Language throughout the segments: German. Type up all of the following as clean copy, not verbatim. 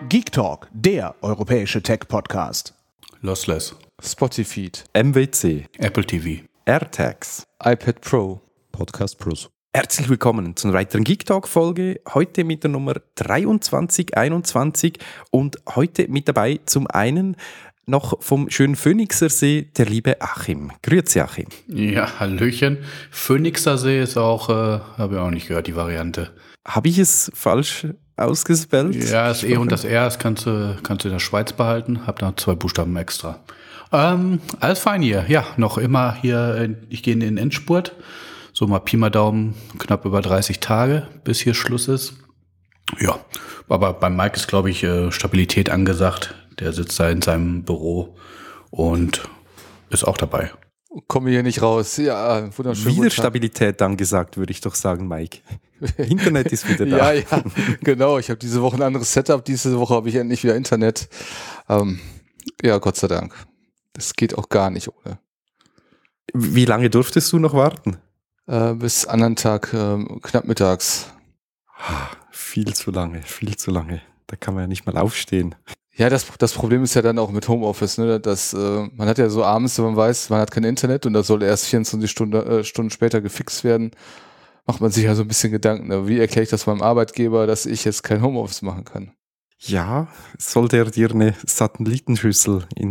Geek Talk, der europäische Tech-Podcast. Lossless, Spotify, MWC, Apple TV, AirTags, iPad Pro, Podcast Plus. Herzlich willkommen zu einer weiteren Geek Talk Folge. Heute mit der Nummer 2321 und heute mit dabei zum einen noch vom schönen Phoenixer See der liebe Achim. Grüezi Achim. Ja, Hallöchen. Phoenixer See ist auch, habe ich auch nicht gehört, die Variante. Habe ich es falsch ausgespellt? Ja, das E und das R, das kannst du in der Schweiz behalten. Hab da 2 Buchstaben extra. Alles fein hier. Ja, noch immer hier, ich gehe in den Endspurt. So mal Pi mal Daumen, knapp über 30 Tage, bis hier Schluss ist. Ja, aber beim Mike ist, glaube ich, Stabilität angesagt. Der sitzt da in seinem Büro und ist auch dabei. Komme hier nicht raus. Ja, wunderschön. Wieder Stabilität angesagt, würde ich doch sagen, Mike. Internet ist wieder da. Ja, genau. Ich habe diese Woche ein anderes Setup. Diese Woche habe ich endlich wieder Internet. Ja, Gott sei Dank. Das geht auch gar nicht ohne. Wie lange durftest du noch warten? Bis anderen Tag, knapp mittags. Viel zu lange, viel zu lange. Da kann man ja nicht mal aufstehen. Ja, das Problem ist ja dann auch mit Homeoffice, ne? Dass man hat ja so abends, wenn man weiß, man hat kein Internet und das soll erst 24 Stunden später gefixt werden, macht man sich ja so ein bisschen Gedanken. Ne? Wie erkläre ich das meinem Arbeitgeber, dass ich jetzt kein Homeoffice machen kann? Ja, soll der dir eine Satellitenschüssel in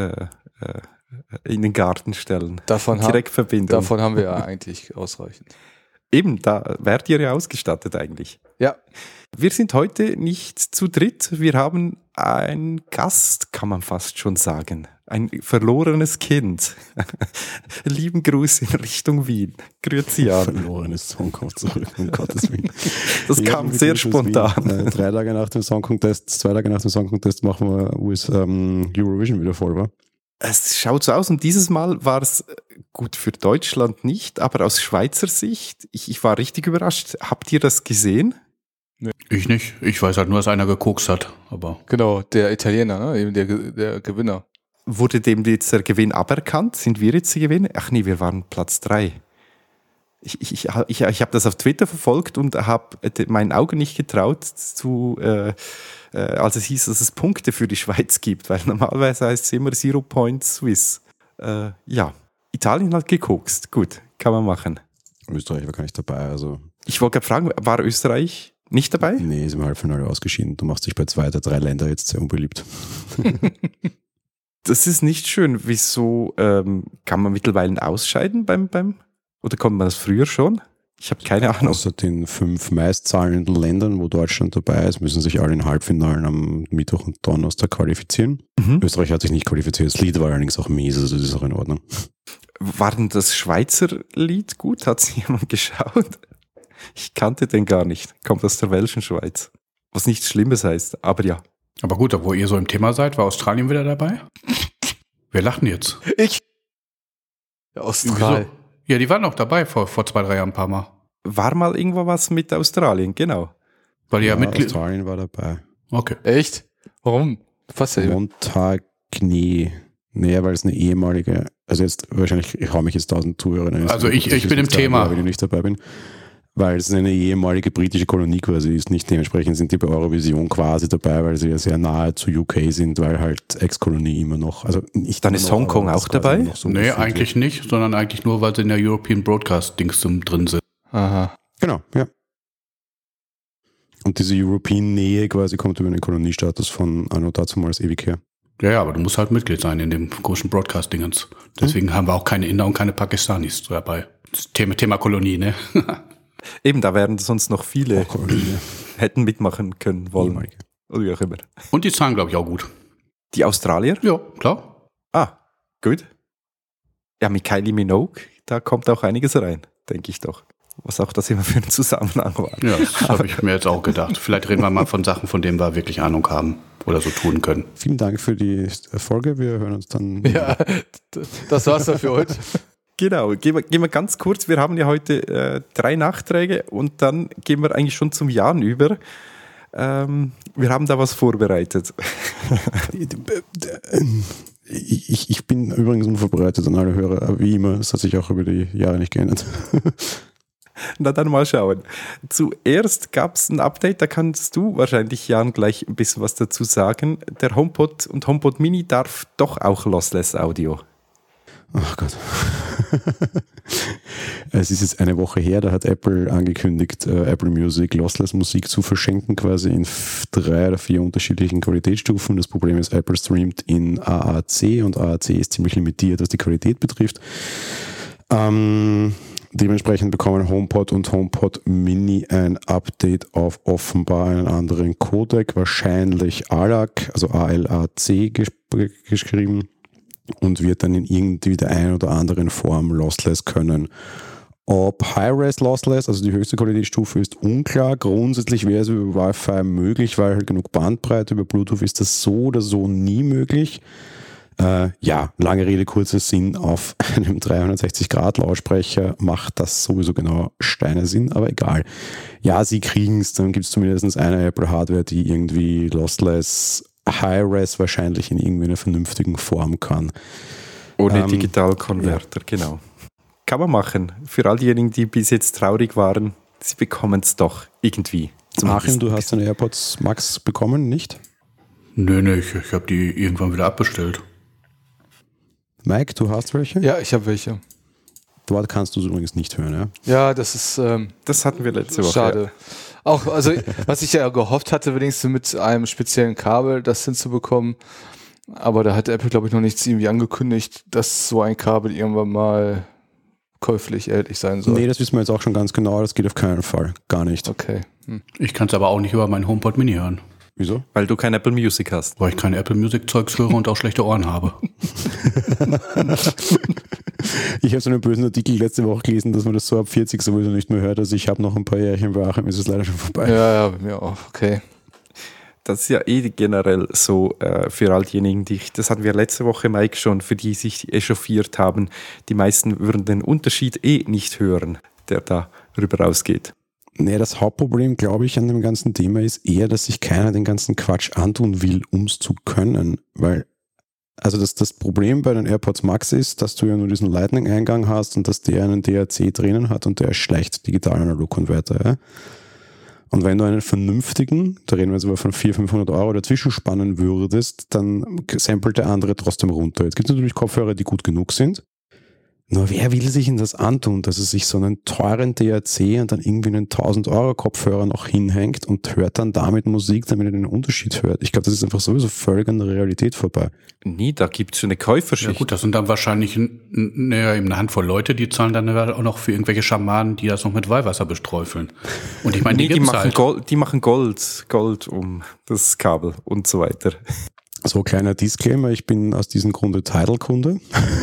den Garten stellen? Direktverbindung. Davon haben wir ja eigentlich ausreichend. Eben, da wärt ihr ja ausgestattet eigentlich. Ja. Wir sind heute nicht zu dritt. Wir haben einen Gast, kann man fast schon sagen. Ein verlorenes Kind. Lieben Gruß in Richtung Wien. Grüezi an. Verlorenes Song kommt zurück, um Gottes Willen. Das kam sehr spontan. 3 Tage nach dem Song Contest, 2 Tage nach dem Song Contest machen wir Eurovision wieder voll, wa? Es schaut so aus und dieses Mal war es gut für Deutschland nicht, aber aus Schweizer Sicht, ich war richtig überrascht. Habt ihr das gesehen? Nee. Ich nicht. Ich weiß halt nur, dass einer gekokst hat. Aber genau, der Italiener, ne? Eben der Gewinner. Wurde dem jetzt der Gewinn aberkannt? Sind wir jetzt die Gewinner? Ach nee, wir waren Platz 3. Ich habe das auf Twitter verfolgt und habe meinen Augen nicht getraut, als es hieß, dass es Punkte für die Schweiz gibt, weil normalerweise heißt es immer 0 Points Swiss. Ja, Italien hat gekokst. Gut, kann man machen. Österreich war gar nicht dabei. Also ich wollte gerade fragen, war Österreich nicht dabei? Nee, ist im Halbfinale ausgeschieden. Du machst dich bei 2 der 3 Länder jetzt sehr unbeliebt. Das ist nicht schön. Wieso kann man mittlerweile ausscheiden beim oder kommt man das früher schon? Ich habe keine Ahnung. Außer den 5 meistzahlenden Ländern, wo Deutschland dabei ist, müssen sich alle in Halbfinalen am Mittwoch und Donnerstag qualifizieren. Österreich hat sich nicht qualifiziert. Das Lied war allerdings auch mies, also das ist auch in Ordnung. War denn das Schweizer Lied gut? Hat es jemand geschaut? Ich kannte den gar nicht. Kommt aus der Welschen Schweiz. Was nichts Schlimmes heißt, aber ja. Aber gut, wo ihr so im Thema seid, war Australien wieder dabei? Wir lachen jetzt. Ja, Australien. Ja, die waren noch dabei vor 2-3 Jahren ein paar Mal. War mal irgendwo was mit Australien, genau. Weil ja, Australien war dabei. Okay. Echt? Warum? Fast ja. Montagne. Naja, weil es eine ehemalige, also jetzt wahrscheinlich, ich hau mich jetzt 1000 Zuhörer. Also ich bin im Thema. Wenn ich nicht dabei bin. Weil es eine ehemalige britische Kolonie quasi ist. Nicht dementsprechend sind die bei Eurovision quasi dabei, weil sie ja sehr nahe zu UK sind, weil halt Ex-Kolonie immer noch. Also nicht dann ist Hongkong auch dabei? So nee, eigentlich nicht, sondern eigentlich nur, weil sie in der European Broadcast-Dings drin sind. Aha. Genau, ja. Und diese European-Nähe quasi kommt über den Koloniestatus von anno dazumals ewig her. Ja, aber du musst halt Mitglied sein in dem großen Broadcast-Dingens. Deswegen haben wir auch keine Inder und keine Pakistanis dabei. Das Thema Kolonie, ne? Eben, da wären sonst noch viele, hätten mitmachen können wollen. Oder wie auch immer. Und die zahlen, glaube ich, auch gut. Die Australier? Ja, klar. Ah, gut. Ja, mit Kylie Minogue, da kommt auch einiges rein, denke ich doch. Was auch das immer für ein Zusammenhang war. Ja, das habe ich mir jetzt auch gedacht. Vielleicht reden wir mal von Sachen, von denen wir wirklich Ahnung haben oder so tun können. Vielen Dank für die Folge. Wir hören uns dann. Ja, das war's dann für heute. Genau, gehen wir ganz kurz. Wir haben ja heute 3 Nachträge und dann gehen wir eigentlich schon zum Jan über. Wir haben da was vorbereitet. Ich bin übrigens unvorbereitet an alle Hörer, wie immer. Das hat sich auch über die Jahre nicht geändert. Na dann mal schauen. Zuerst gab es ein Update, da kannst du wahrscheinlich, Jan, gleich ein bisschen was dazu sagen. Der HomePod und HomePod Mini darf doch auch Lossless Audio. Ach Gott. Es ist jetzt eine Woche her, da hat Apple angekündigt, Apple Music Lossless Musik zu verschenken, quasi in 3 oder 4 unterschiedlichen Qualitätsstufen. Das Problem ist, Apple streamt in AAC und AAC ist ziemlich limitiert, was die Qualität betrifft. Dementsprechend bekommen HomePod und HomePod Mini ein Update auf offenbar einen anderen Codec, wahrscheinlich ALAC, also ALAC geschrieben, und wird dann in irgendwie der einen oder anderen Form Lossless können. Ob High-Res Lossless, also die höchste Qualitätsstufe, ist unklar. Grundsätzlich wäre es über Wi-Fi möglich, weil halt genug Bandbreite. Über Bluetooth ist das so oder so nie möglich. Lange Rede, kurzer Sinn, auf einem 360-Grad-Lautsprecher macht das sowieso genau Steine Sinn, aber egal. Ja, sie kriegen es, dann gibt es zumindest eine Apple-Hardware, die irgendwie Lossless High-Res wahrscheinlich in irgendwie einer vernünftigen Form kann. Ohne Digital-Konverter, genau. Kann man machen. Für all diejenigen, die bis jetzt traurig waren, sie bekommen es doch irgendwie. Achim, du hast deine AirPods Max bekommen, nicht? Nee, ich habe die irgendwann wieder abbestellt. Mike, du hast welche? Ja, ich habe welche. Dort kannst du es übrigens nicht hören, ja? Ja, das ist das hatten wir letzte Woche. schade. Ja. Auch, also, was ich ja gehofft hatte, wenigstens mit einem speziellen Kabel das hinzubekommen. Aber da hat Apple, glaube ich, noch nichts irgendwie angekündigt, dass so ein Kabel irgendwann mal käuflich, erhältlich sein soll. Nee, das wissen wir jetzt auch schon ganz genau. Das geht auf keinen Fall. Gar nicht. Okay. Ich kann es aber auch nicht über meinen HomePod Mini hören. Wieso? Weil du kein Apple Music hast. Weil ich keine Apple Music Zeugs höre und auch schlechte Ohren habe. Ich habe so einen bösen Artikel letzte Woche gelesen, dass man das so ab 40 sowieso nicht mehr hört. Also ich habe noch ein paar Jährchen bei Achim, ist es leider schon vorbei. Ja, bei mir auch. Okay. Das ist ja generell so für all diejenigen, das hatten wir letzte Woche, Mike, schon, für die sich echauffiert haben. Die meisten würden den Unterschied nicht hören, der da rüber rausgeht. Nee, das Hauptproblem, glaube ich, an dem ganzen Thema ist eher, dass sich keiner den ganzen Quatsch antun will, um es zu können. Weil, also das Problem bei den AirPods Max ist, dass du ja nur diesen Lightning-Eingang hast und dass der einen DAC drinnen hat und der ist schlecht, Digital-Analog-Konverter. Ja? Und wenn du einen vernünftigen, da reden wir jetzt aber von 400-500 Euro dazwischen spannen würdest, dann samplet der andere trotzdem runter. Jetzt gibt es natürlich Kopfhörer, die gut genug sind. Nur wer will sich in das antun, dass er sich so einen teuren DAC und dann irgendwie einen 1000 Euro Kopfhörer noch hinhängt und hört dann damit Musik, damit er den Unterschied hört? Ich glaube, das ist einfach sowieso völlig an der Realität vorbei. Nee, da gibt es schon eine Käuferschicht. Ja gut, das sind dann wahrscheinlich eine Handvoll Leute, die zahlen dann auch noch für irgendwelche Schamanen, die das noch mit Weihwasser besträufeln. Und ich meine, die machen halt. die machen Gold um das Kabel und so weiter. So, kleiner Disclaimer, ich bin aus diesem Grunde Tidal-Kunde.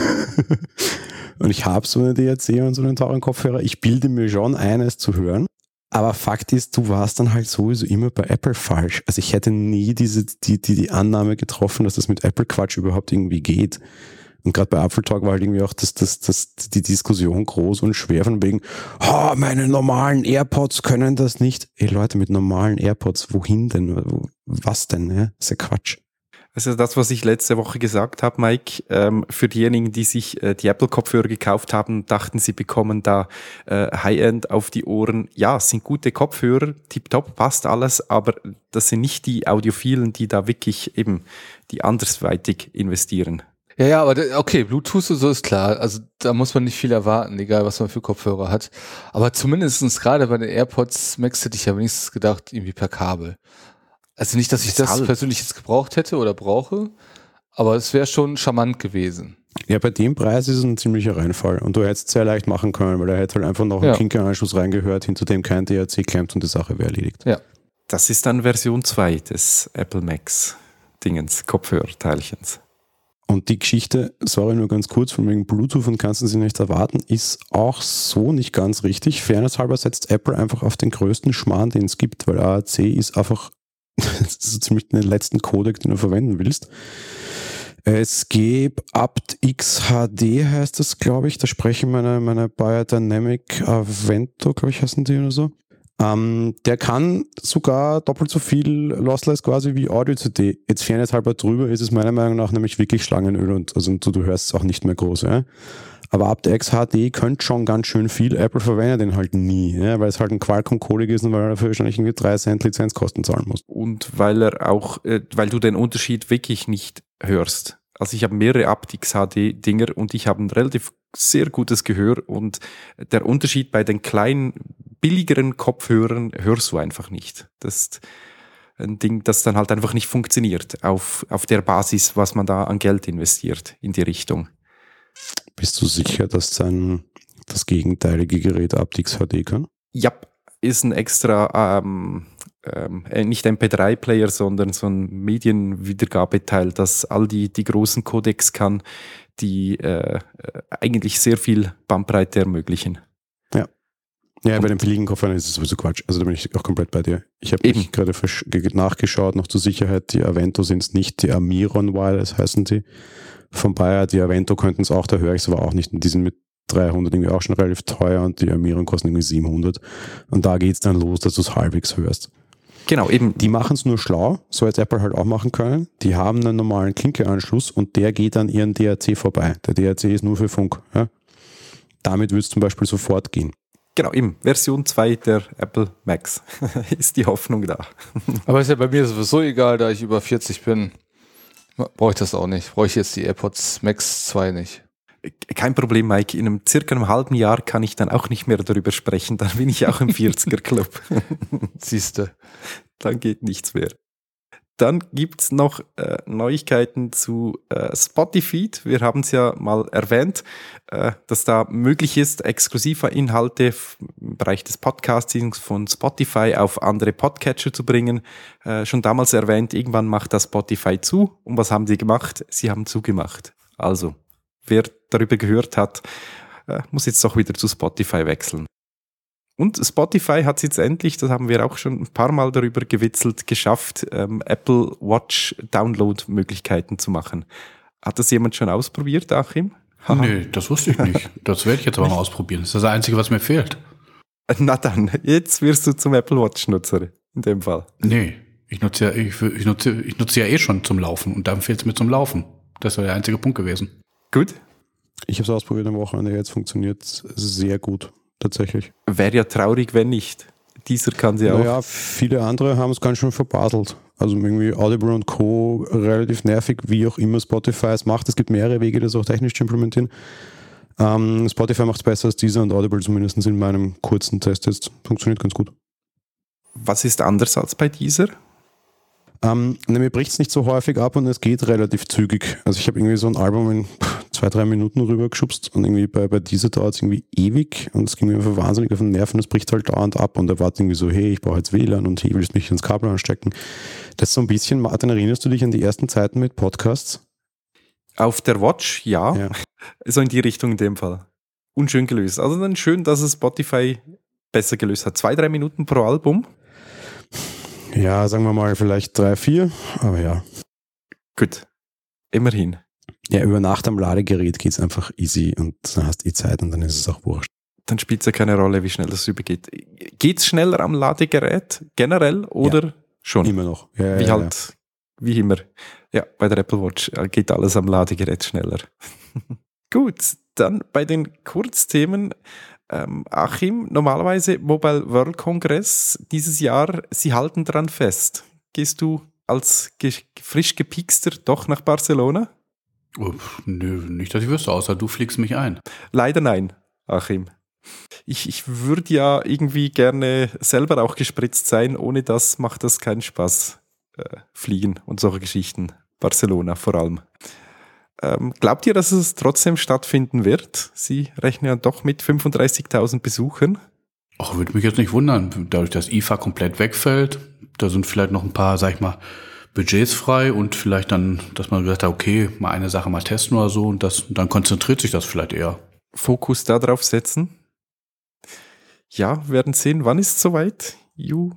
Und ich habe so eine DAC und so einen teuren Kopfhörer. Ich bilde mir schon ein, es zu hören. Aber Fakt ist, du warst dann halt sowieso immer bei Apple falsch. Also ich hätte nie die Annahme getroffen, dass das mit Apple-Quatsch überhaupt irgendwie geht. Und gerade bei Apple Talk war halt irgendwie auch die Diskussion groß und schwer von wegen, meine normalen AirPods können das nicht. Ey Leute, mit normalen AirPods, wohin denn? Was denn? Ja? Das ist ja Quatsch. Also das, was ich letzte Woche gesagt habe, Mike, für diejenigen, die sich die Apple-Kopfhörer gekauft haben, dachten, sie bekommen da High-End auf die Ohren. Ja, es sind gute Kopfhörer, tipptopp, passt alles, aber das sind nicht die Audiophilen, die da wirklich eben die andersweitig investieren. Ja, aber okay, Bluetooth und so ist klar. Also da muss man nicht viel erwarten, egal was man für Kopfhörer hat. Aber zumindest gerade bei den AirPods Max hätte ich ja wenigstens gedacht, irgendwie per Kabel. Also nicht, dass ich das persönlich jetzt gebraucht hätte oder brauche, aber es wäre schon charmant gewesen. Ja, bei dem Preis ist es ein ziemlicher Reinfall und du hättest es sehr leicht machen können, weil er hätte halt einfach noch einen Kinkeranschluss reingehört, hinter dem kein DAC klemmt und die Sache wäre erledigt. Ja. Das ist dann Version 2 des Apple Max Dingens, Kopfhörerteilchens. Und die Geschichte, sorry, nur ganz kurz, von wegen Bluetooth und kannst du sie nicht erwarten, ist auch so nicht ganz richtig. Fairnesshalber setzt Apple einfach auf den größten Schmarrn, den es gibt, weil AAC ist einfach das ist so ziemlich den letzten Codec, den du verwenden willst. Es gibt apt-XHD heißt das, glaube ich. Da sprechen meine Biodynamic Avento, glaube ich, heißen die oder so. Der kann sogar doppelt so viel Lossless quasi wie Audio-CD. Jetzt Fairness halber drüber ist es meiner Meinung nach nämlich wirklich Schlangenöl und also du hörst es auch nicht mehr groß. Ja? Aber aptX HD könnte schon ganz schön viel. Apple verwendet den halt nie, ja? Weil es halt ein Qualcomm-Codec ist und weil er dafür wahrscheinlich irgendwie 3 Cent Lizenzkosten zahlen muss. Und weil du den Unterschied wirklich nicht hörst. Also ich habe mehrere aptX HD-Dinger und ich habe ein relativ sehr gutes Gehör und der Unterschied bei den kleinen, billigeren Kopfhörern hörst du einfach nicht. Das ist ein Ding, das dann halt einfach nicht funktioniert auf der Basis, was man da an Geld investiert in die Richtung. Bist du sicher, dass das gegenteilige Gerät aptX HD kann? Ja, ist ein extra, nicht MP3-Player, sondern so ein Medienwiedergabeteil, das all die großen Codecs kann, die eigentlich sehr viel Bandbreite ermöglichen. Ja, bei den billigen Kopfhörern ist es sowieso Quatsch. Also da bin ich auch komplett bei dir. Ich habe gerade nachgeschaut, noch zur Sicherheit, die Avento sind es nicht, die Amiron Wireless heißen die. Von Bayer, die Avento könnten es auch, da höre ich es aber auch nicht. Und die sind mit 300 irgendwie auch schon relativ teuer und die Amiron kosten irgendwie 700. Und da geht es dann los, dass du es halbwegs hörst. Genau, eben. Die machen es nur schlau, so als Apple halt auch machen können. Die haben einen normalen Klinkeanschluss und der geht an ihren DAC vorbei. Der DAC ist nur für Funk. Ja? Damit würde es zum Beispiel sofort gehen. Genau, eben. Version 2 der Apple Macs ist die Hoffnung da. Aber ist ja bei mir sowieso egal, da ich über 40 bin. Brauche ich das auch nicht. Brauche ich jetzt die AirPods Max 2 nicht. Kein Problem, Mike. In circa einem halben Jahr kann ich dann auch nicht mehr darüber sprechen. Dann bin ich auch im 40er-Club. Siehste. Dann geht nichts mehr. Dann gibt's noch Neuigkeiten zu Spotify. Wir haben es ja mal erwähnt, dass da möglich ist, exklusive Inhalte im Bereich des Podcastings von Spotify auf andere Podcatcher zu bringen. Schon damals erwähnt, irgendwann macht das Spotify zu. Und was haben sie gemacht? Sie haben zugemacht. Also, wer darüber gehört hat, muss jetzt doch wieder zu Spotify wechseln. Und Spotify hat es jetzt endlich, das haben wir auch schon ein paar Mal darüber gewitzelt, geschafft, Apple Watch Download-Möglichkeiten zu machen. Hat das jemand schon ausprobiert, Achim? Nee, das wusste ich nicht. Das werde ich jetzt aber mal ausprobieren. Das ist das Einzige, was mir fehlt. Na dann, jetzt wirst du zum Apple Watch-Nutzer, in dem Fall. Nee, ich nutze ja eh schon zum Laufen und dann fehlt es mir zum Laufen. Das war der einzige Punkt gewesen. Gut. Ich habe es ausprobiert am Wochenende, jetzt funktioniert es sehr gut. Tatsächlich. Wäre ja traurig, wenn nicht. Dieser kann sie auch. Naja, viele andere haben es ganz schön verbaselt. Also irgendwie Audible und Co. relativ nervig, wie auch immer Spotify es macht. Es gibt mehrere Wege, das auch technisch zu implementieren. Spotify macht es besser als dieser und Audible zumindest in meinem kurzen Test jetzt. Funktioniert ganz gut. Was ist anders als bei dieser? Mir bricht es nicht so häufig ab und es geht relativ zügig. Also ich habe irgendwie so ein Album in 2-3 Minuten rübergeschubst und irgendwie bei dieser dauert es irgendwie ewig und es ging mir einfach wahnsinnig auf den Nerven, es bricht halt dauernd ab und er war irgendwie so, hey, ich brauche jetzt WLAN und hey, willst mich ins Kabel anstecken. Das ist so ein bisschen, Martin, erinnerst du dich an die ersten Zeiten mit Podcasts? Auf der Watch, ja. So in die Richtung in dem Fall. Unschön gelöst. Also dann schön, dass es Spotify besser gelöst hat. 2-3 Minuten pro Album. Ja, sagen wir mal vielleicht 3-4, aber ja. Gut, immerhin. Ja, über Nacht am Ladegerät geht es einfach easy und dann hast du Zeit und dann ist es auch wurscht. Dann spielt es ja keine Rolle, wie schnell das übergeht. Geht es schneller am Ladegerät generell oder schon? Immer noch. Wie immer. Ja, bei der Apple Watch geht alles am Ladegerät schneller. Gut, dann bei den Kurzthemen. Achim, normalerweise Mobile World Congress dieses Jahr, sie halten dran fest. Gehst du als frisch gepixter doch nach Barcelona? Nö, nicht, dass ich wüsste, außer du fliegst mich ein. Leider nein, Achim. Ich würde ja irgendwie gerne selber auch gespritzt sein, ohne das macht das keinen Spaß. Fliegen und solche Geschichten. Barcelona vor allem. Glaubt ihr, dass es trotzdem stattfinden wird? Sie rechnen ja doch mit 35.000 Besuchern. Ach, würde mich jetzt nicht wundern. Dadurch, dass IFA komplett wegfällt, da sind vielleicht noch ein paar, sag ich mal, Budgets frei und vielleicht dann, dass man gesagt hat, okay, mal eine Sache mal testen oder so und dann konzentriert sich das vielleicht eher. Fokus da drauf setzen. Ja, werden sehen. Wann ist es soweit? Juni?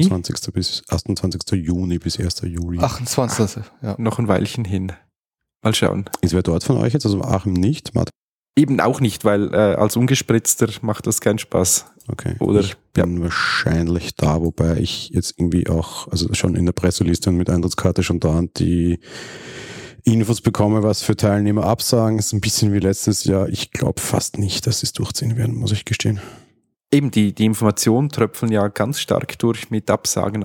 28. Juni bis 1. Juli. 28. Ja. Noch ein Weilchen hin. Mal schauen. Ist wer dort von euch jetzt? Also Achim nicht? Martin? Eben auch nicht, weil als Ungespritzter macht das keinen Spaß. Okay. Oder, ich bin wahrscheinlich da, wobei ich jetzt irgendwie auch, also schon in der Presseliste und mit Eintrittskarte schon da und die Infos bekomme, was für Teilnehmer absagen. Ist ein bisschen wie letztes Jahr. Ich glaube fast nicht, dass sie es durchziehen werden, muss ich gestehen. Eben, die Informationen tröpfeln ja ganz stark durch mit Absagen.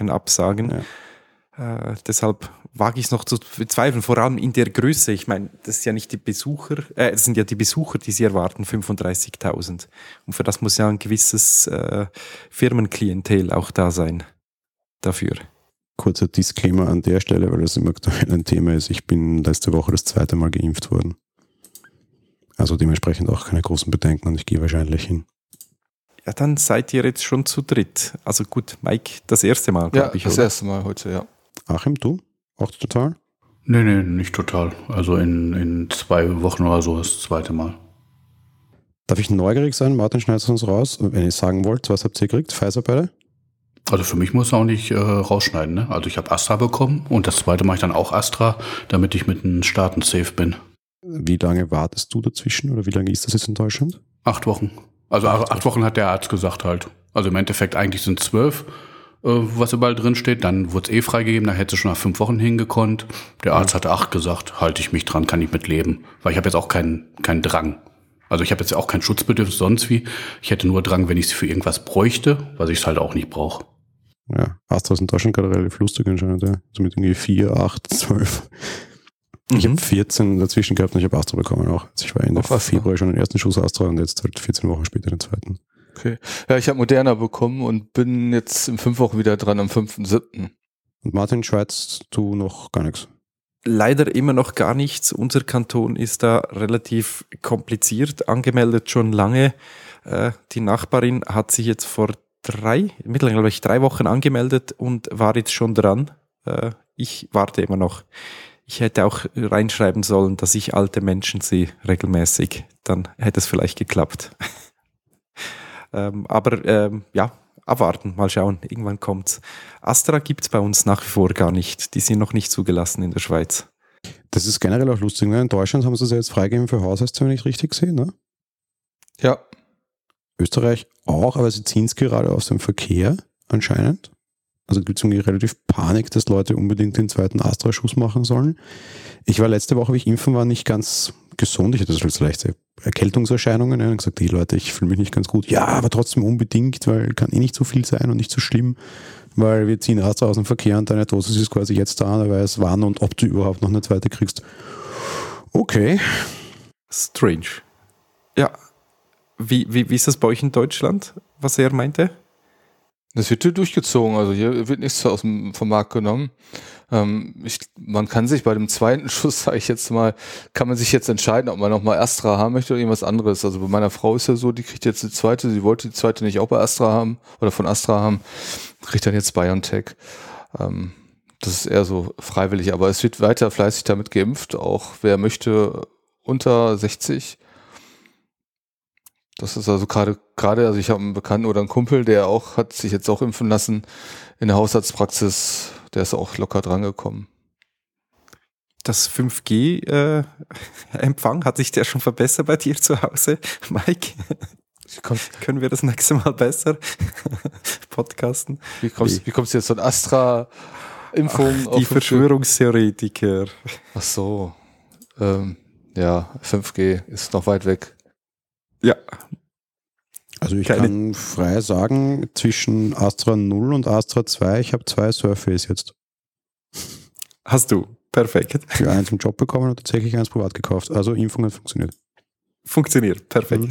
Ja. Deshalb wage ich es noch zu bezweifeln, vor allem in der Größe. Ich meine, das ist ja nicht die Besucher, das sind ja die Besucher, die sie erwarten, 35.000. Und für das muss ja ein gewisses Firmenklientel auch da sein dafür. Kurzer Disclaimer an der Stelle, weil das immer aktuell ein Thema ist. Ich bin letzte Woche das 2. Mal geimpft worden. Also dementsprechend auch keine großen Bedenken und ich gehe wahrscheinlich hin. Ja, dann seid ihr jetzt schon zu dritt. Also gut, Mike, das erste Mal, glaube ich, das oder? erste Mal heute, ja. Achim, du? Auch total? Nee, nicht total. Also in 2 Wochen oder so ist das 2. Mal. Darf ich neugierig sein? Martin, schneidest du uns raus? Wenn ihr sagen wollt, was habt ihr gekriegt? Pfizer beide? Also für mich muss es auch nicht rausschneiden. Ne? Also ich habe Astra bekommen und das 2. mache ich dann auch Astra, damit ich mit den Staaten safe bin. Wie lange wartest du dazwischen oder wie lange ist das jetzt in Deutschland? 8 Wochen. Also 8 Wochen hat der Arzt gesagt halt. Also im Endeffekt eigentlich sind 12, was überall drin steht. Dann wurde es freigegeben, da hätte es schon nach 5 Wochen hingekonnt. Der Arzt hatte 8 gesagt, halte ich mich dran, kann ich mitleben. Weil ich habe jetzt auch keinen Drang. Also ich habe jetzt auch kein Schutzbedürfnis sonst wie. Ich hätte nur Drang, wenn ich es für irgendwas bräuchte, was ich es halt auch nicht brauche. Ja, Astra ist in Deutschland gerade relativ lustig anscheinend, ja. Also mit irgendwie 4, 8, 12. Ich habe 14 dazwischen gehabt und ich habe Astra bekommen auch. Also ich war Ende Februar schon den ersten Schuss Astra und jetzt halt 14 Wochen später den zweiten. Okay. Ja, ich habe Moderna bekommen und bin jetzt in 5 Wochen wieder dran, am 5.7. Und Martin, Schweiz, du noch gar nichts? Leider immer noch gar nichts. Unser Kanton ist da relativ kompliziert angemeldet, schon lange. Die Nachbarin hat sich jetzt mittlerweile glaube ich 3 Wochen angemeldet und war jetzt schon dran. Ich warte immer noch. Ich hätte auch reinschreiben sollen, dass ich alte Menschen sehe regelmäßig. Dann hätte es vielleicht geklappt. Aber abwarten, mal schauen. Irgendwann kommt's. Astra gibt's bei uns nach wie vor gar nicht. Die sind noch nicht zugelassen in der Schweiz. Das ist generell auch lustig, ne? In Deutschland haben sie es ja jetzt freigegeben für Hausärzte, wenn ich richtig sehe, ne? Ja. Österreich auch, aber sie ziehen es gerade aus dem Verkehr anscheinend. Also gibt es irgendwie relativ Panik, dass Leute unbedingt den zweiten Astra-Schuss machen sollen. Ich war letzte Woche, wie ich impfen war, nicht ganz gesund. Ich hatte so leichte Erkältungserscheinungen. Und gesagt, Leute, ich fühle mich nicht ganz gut. Ja, aber trotzdem unbedingt, weil kann nicht so viel sein und nicht so schlimm, weil wir ziehen Astra aus dem Verkehr und deine Dosis ist quasi jetzt da, da weiß wann und ob du überhaupt noch eine zweite kriegst. Okay. Strange. Ja. Wie ist das bei euch in Deutschland, was er meinte? Das wird hier durchgezogen, also hier wird nichts vom Markt genommen. Man kann sich bei dem zweiten Schuss, sage ich jetzt mal, kann man sich jetzt entscheiden, ob man nochmal Astra haben möchte oder irgendwas anderes. Also bei meiner Frau ist ja so, die kriegt jetzt die zweite, sie wollte die zweite nicht auch bei Astra haben oder von Astra haben, kriegt dann jetzt BioNTech. Das ist eher so freiwillig, aber es wird weiter fleißig damit geimpft, auch wer möchte unter 60. Das ist also gerade, also ich habe einen Bekannten oder einen Kumpel, der auch hat sich jetzt auch impfen lassen in der Hausarztpraxis, der ist auch locker dran gekommen. Das 5G-Empfang, hat sich der schon verbessert bei dir zu Hause, Mike? Können wir das nächste Mal besser podcasten? Wie kommst du jetzt von Astra-Impfung auf die Verschwörungstheoretiker. Ach so. Ja, 5G ist noch weit weg. Ja. Also ich kann frei sagen, zwischen Astra 0 und Astra 2, ich habe 2 Surface jetzt. Hast du? Perfekt. Für eins im Job bekommen und tatsächlich eins privat gekauft. Also Impfung hat funktioniert. Funktioniert, perfekt.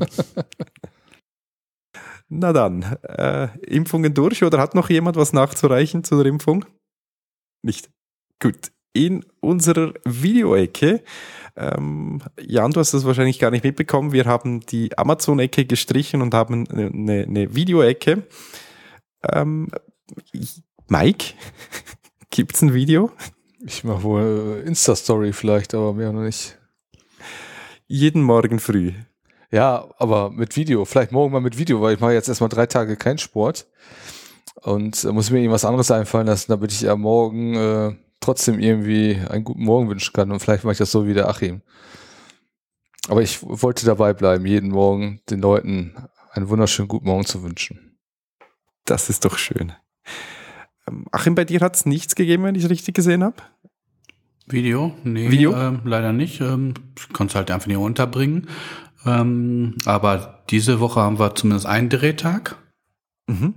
Na dann, Impfungen durch oder hat noch jemand was nachzureichen zu der Impfung? Nicht. Gut. In unserer Videoecke, Jan, du hast das wahrscheinlich gar nicht mitbekommen, wir haben die Amazon-Ecke gestrichen und haben eine Videoecke. Mike, gibt's ein Video? Ich mache wohl Insta-Story vielleicht, aber mehr noch nicht. Jeden Morgen früh. Ja, aber mit Video. Vielleicht morgen mal mit Video, weil ich mache jetzt erstmal 3 Tage keinen Sport und muss mir irgendwas anderes einfallen lassen, damit ich am Morgen trotzdem irgendwie einen guten Morgen wünschen kann und vielleicht mache ich das so wie der Achim. Aber ich wollte dabei bleiben, jeden Morgen den Leuten einen wunderschönen guten Morgen zu wünschen. Das ist doch schön. Achim, bei dir hat es nichts gegeben, wenn ich es richtig gesehen habe? Video? Nee, Video? Leider nicht. Ich konnte es halt einfach nicht unterbringen. Aber diese Woche haben wir zumindest einen Drehtag. Mhm.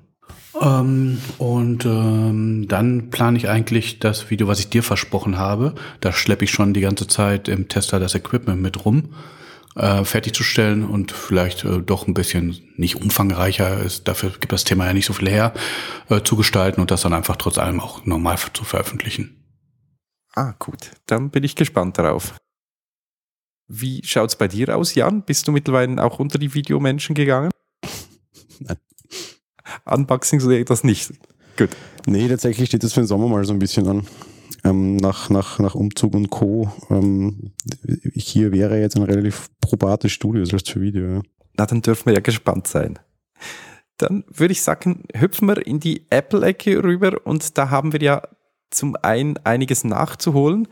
Dann plane ich eigentlich das Video, was ich dir versprochen habe. Da schleppe ich schon die ganze Zeit im Tester das Equipment mit rum, fertigzustellen und vielleicht doch ein bisschen nicht umfangreicher ist. Dafür gibt das Thema ja nicht so viel her, zu gestalten und das dann einfach trotz allem auch normal zu veröffentlichen. Ah, gut. Dann bin ich gespannt darauf. Wie schaut es bei dir aus, Jan? Bist du mittlerweile auch unter die Videomenschen gegangen? Nein. Unboxing so das nicht. Gut. Nee, tatsächlich steht das für den Sommer mal so ein bisschen an. Nach Umzug und Co. Hier wäre jetzt ein relativ probates Studio, selbst für Video. Ja. Na, dann dürfen wir ja gespannt sein. Dann würde ich sagen, hüpfen wir in die Apple-Ecke rüber und da haben wir ja zum einen einiges nachzuholen.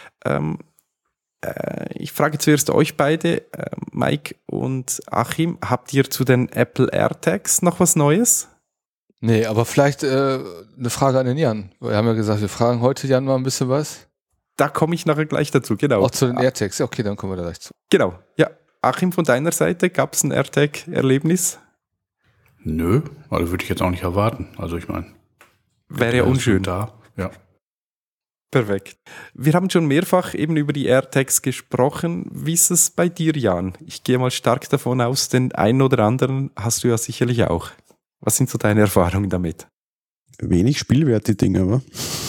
Ich frage zuerst euch beide, Mike und Achim, habt ihr zu den Apple AirTags noch was Neues? Nee, aber vielleicht eine Frage an den Jan. Wir haben ja gesagt, wir fragen heute Jan mal ein bisschen was. Da komme ich nachher gleich dazu, genau. Auch zu den AirTags. Ja, okay, dann kommen wir da gleich zu. Genau, ja. Achim, von deiner Seite, gab es ein AirTag-Erlebnis? Nö, also würde ich jetzt auch nicht erwarten. Also ich meine, Wäre ja unschön. Da, ja. Perfekt. Wir haben schon mehrfach eben über die AirTags gesprochen. Wie ist es bei dir, Jan? Ich gehe mal stark davon aus, den einen oder anderen hast du ja sicherlich auch. Was sind so deine Erfahrungen damit? Wenig Spielwert, die Dinger, aber.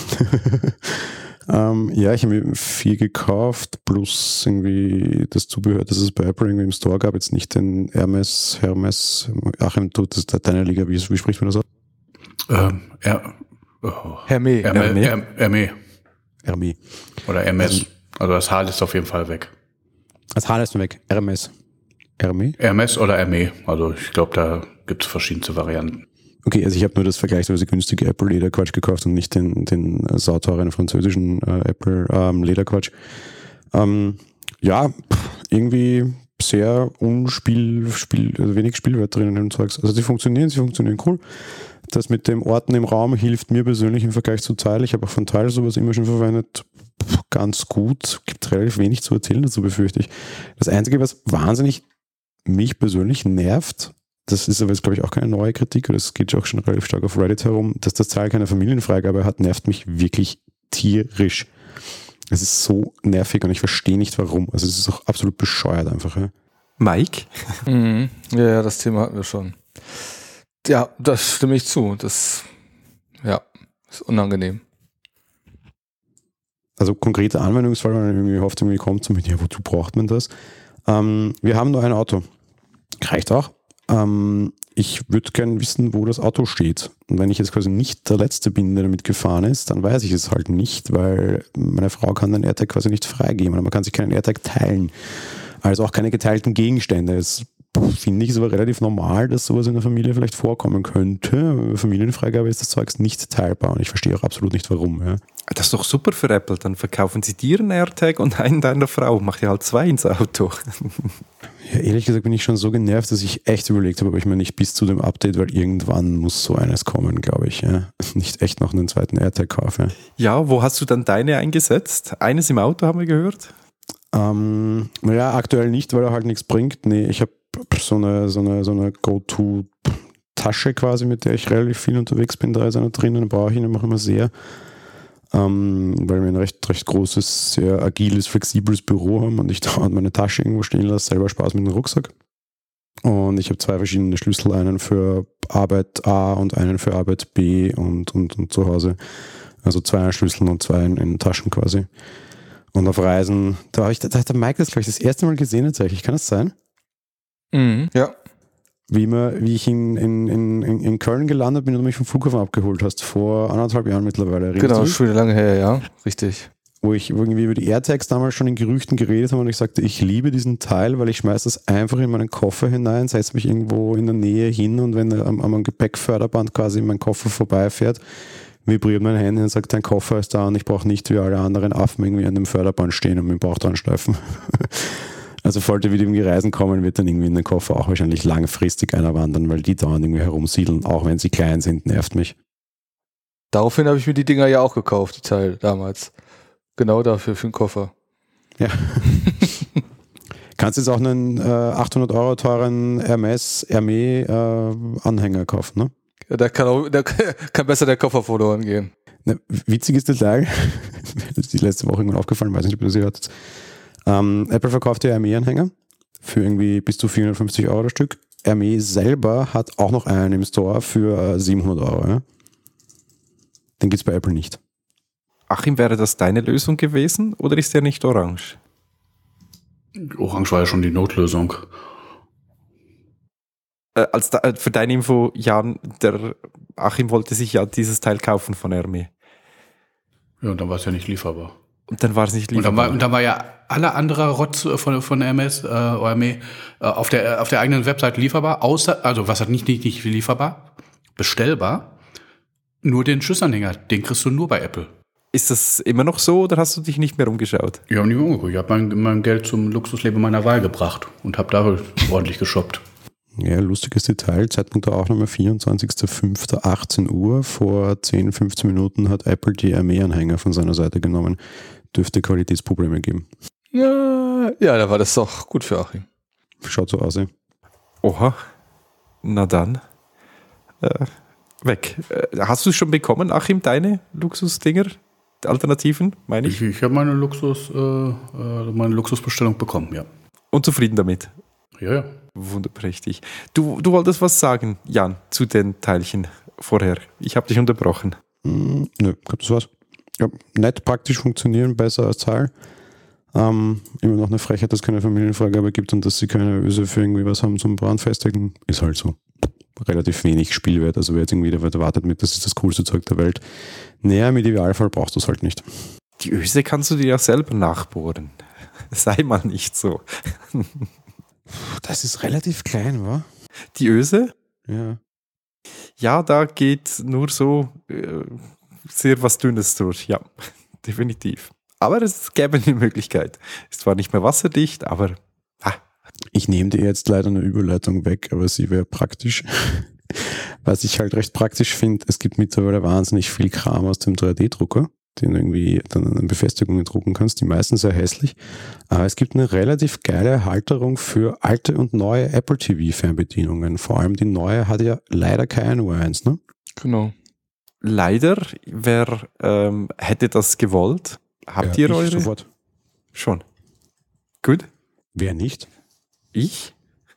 Ja, ich habe mir 4 gekauft, plus irgendwie das Zubehör, das es bei Apple irgendwie im Store gab. Jetzt nicht den Hermes. Achim, das ist deine Liga. Wie spricht man das aus? Hermes. Hermes. Oder MS. Also das H ist auf jeden Fall weg. Das H ist weg. Hermes. Hermes oder Hermes. Also ich glaube, da gibt es verschiedenste Varianten. Okay, also ich habe nur das vergleichsweise günstige Apple Lederquatsch gekauft und nicht den sauteuren französischen Apple Lederquatsch. Ja, irgendwie sehr wenig Spielwert drin in dem Zeugs. Also sie funktionieren cool. Das mit dem Orten im Raum hilft mir persönlich im Vergleich zu Tile. Ich habe auch von Tile sowas immer schon verwendet. Ganz gut. Gibt relativ wenig zu erzählen dazu, befürchte ich. Das Einzige, was wahnsinnig mich persönlich nervt, das ist aber jetzt, glaube ich, auch keine neue Kritik, das geht auch schon relativ stark auf Reddit herum, dass das Tile keine Familienfreigabe hat, nervt mich wirklich tierisch. Es ist so nervig und ich verstehe nicht, warum. Also es ist auch absolut bescheuert einfach. Ja. Mike? Mhm. Ja, das Thema hatten wir schon. Ja, das stimme ich zu. Das ist unangenehm. Also konkreter Anwendungsfall, wenn man irgendwie hofft, irgendwie kommt, so mit, ja, wozu braucht man das? Wir haben nur ein Auto. Reicht auch. Ich würde gerne wissen, wo das Auto steht. Und wenn ich jetzt quasi nicht der Letzte bin, der damit gefahren ist, dann weiß ich es halt nicht, weil meine Frau kann den AirTag quasi nicht freigeben. Oder man kann sich keinen AirTag teilen. Also auch keine geteilten Gegenstände. Es finde ich es aber relativ normal, dass sowas in der Familie vielleicht vorkommen könnte. Familienfreigabe ist das Zeugs nicht teilbar und ich verstehe auch absolut nicht, warum. Ja. Das ist doch super für Apple. Dann verkaufen sie dir einen AirTag und einen deiner Frau. Macht ja halt 2 ins Auto. Ja, ehrlich gesagt bin ich schon so genervt, dass ich echt überlegt habe, ob ich mir nicht bis zu dem Update, weil irgendwann muss so eines kommen, glaube ich. Ja. Nicht echt noch einen zweiten AirTag kaufe. Ja, wo hast du dann deine eingesetzt? Eines im Auto, haben wir gehört? Naja, aktuell nicht, weil er halt nichts bringt. Nee, ich habe so eine Go-To-Tasche quasi, mit der ich relativ viel unterwegs bin. Da ist einer drin, den brauche ich ihn immer sehr. Weil wir ein recht großes, sehr agiles, flexibles Büro haben und ich da meine Tasche irgendwo stehen lasse, selber Spaß mit dem Rucksack. Und ich habe 2 verschiedene Schlüssel, einen für Arbeit A und einen für Arbeit B und zu Hause. Also 2 Schlüssel und 2 in Taschen quasi. Und auf Reisen, da hat der Mike das, glaube ich, das erste Mal gesehen tatsächlich. Kann das sein? Mhm, ja. Wie ich in Köln gelandet bin und du mich vom Flughafen abgeholt hast, vor 1,5 Jahren mittlerweile. Genau, schon lange her, ja, richtig. Wo ich irgendwie über die AirTags damals schon in Gerüchten geredet habe und ich sagte, ich liebe diesen Teil, weil ich schmeiße das einfach in meinen Koffer hinein, setze mich irgendwo in der Nähe hin und wenn am Gepäckförderband quasi mein Koffer vorbeifährt, vibriert mein Handy und sagt, dein Koffer ist da und ich brauche nicht wie alle anderen Affen irgendwie an dem Förderband stehen und mit dem Bauch dran schleifen. Also sollte wieder irgendwie Reisen kommen, wird dann irgendwie in den Koffer auch wahrscheinlich langfristig einer wandern, weil die dauernd irgendwie herumsiedeln, auch wenn sie klein sind, nervt mich. Daraufhin habe ich mir die Dinger ja auch gekauft, die Teil damals. Genau dafür, für den Koffer. Ja. Kannst jetzt auch einen 800 Euro teuren Hermes Anhänger kaufen, ne? Ja, da kann besser der Koffer verloren gehen. Ne, witziges Detail, das ist die letzte Woche irgendwann aufgefallen, weiß nicht, ob ihr das gehört habt. Apple verkauft ja Hermes-Anhänger für irgendwie bis zu 450 Euro das Stück. Hermes selber hat auch noch einen im Store für 700 Euro. Ja? Den gibt es bei Apple nicht. Achim, wäre das deine Lösung gewesen oder ist der nicht orange? Orange war ja schon die Notlösung. Für deine Info, Jan, der Achim wollte sich ja dieses Teil kaufen von Hermes. Ja, und dann war es ja nicht lieferbar. Und dann war es nicht lieferbar. Und dann war ja alle andere Rotz von Hermes, Hermes auf der eigenen Website lieferbar, außer, also was hat nicht lieferbar, bestellbar, nur den Schussanhänger, den kriegst du nur bei Apple. Ist das immer noch so oder hast du dich nicht mehr umgeschaut? Ich habe nicht mehr umgeguckt. Ich habe mein Geld zum Luxusleben meiner Wahl gebracht und habe da ordentlich geshoppt. Ja, lustiges Detail. Zeitpunkt der Aufnahme 24.05.18 Uhr. Vor 10, 15 Minuten hat Apple die Hermes-Anhänger von seiner Seite genommen. Dürfte Qualitätsprobleme geben. Ja, da war das doch gut für Achim. Schaut so aus, ja. Oha. Na dann. Weg. Hast du es schon bekommen, Achim, deine Luxusdinger? Alternativen, meine ich? Ich habe meine Luxusbestellung bekommen, ja. Und zufrieden damit? Ja. Wunderprächtig. Du wolltest was sagen, Jan, zu den Teilchen vorher. Ich habe dich unterbrochen. Nö, kommt das was? Ja, nett, praktisch funktionieren, besser als Zahl. Immer noch eine Frechheit, dass es keine Familienfreigabe gibt und dass sie keine Öse für irgendwie was haben zum Brand festigen. Ist halt so. Relativ wenig Spielwert. Also wer jetzt irgendwie erwartet mit, das ist das coolste Zeug der Welt. Naja, im Idealfall brauchst du es halt nicht. Die Öse kannst du dir ja selber nachbohren. Sei mal nicht so. Das ist relativ klein, wa? Die Öse? Ja. Ja, da geht nur so sehr was Dünnes durch. Ja, definitiv. Aber es gäbe eine Möglichkeit. Ist zwar nicht mehr wasserdicht, aber Ich nehme dir jetzt leider eine Überleitung weg, aber sie wäre praktisch. Was ich halt recht praktisch finde, es gibt mittlerweile wahnsinnig viel Kram aus dem 3D-Drucker, den du irgendwie dann an Befestigungen drucken kannst, die meisten sehr hässlich. Aber es gibt eine relativ geile Halterung für alte und neue Apple TV-Fernbedienungen. Vor allem die neue hat ja leider kein U1, ne? Genau. leider, wer hätte das gewollt? Habt ihr eure? Sofort. Schon. Gut. Wer nicht? Ich?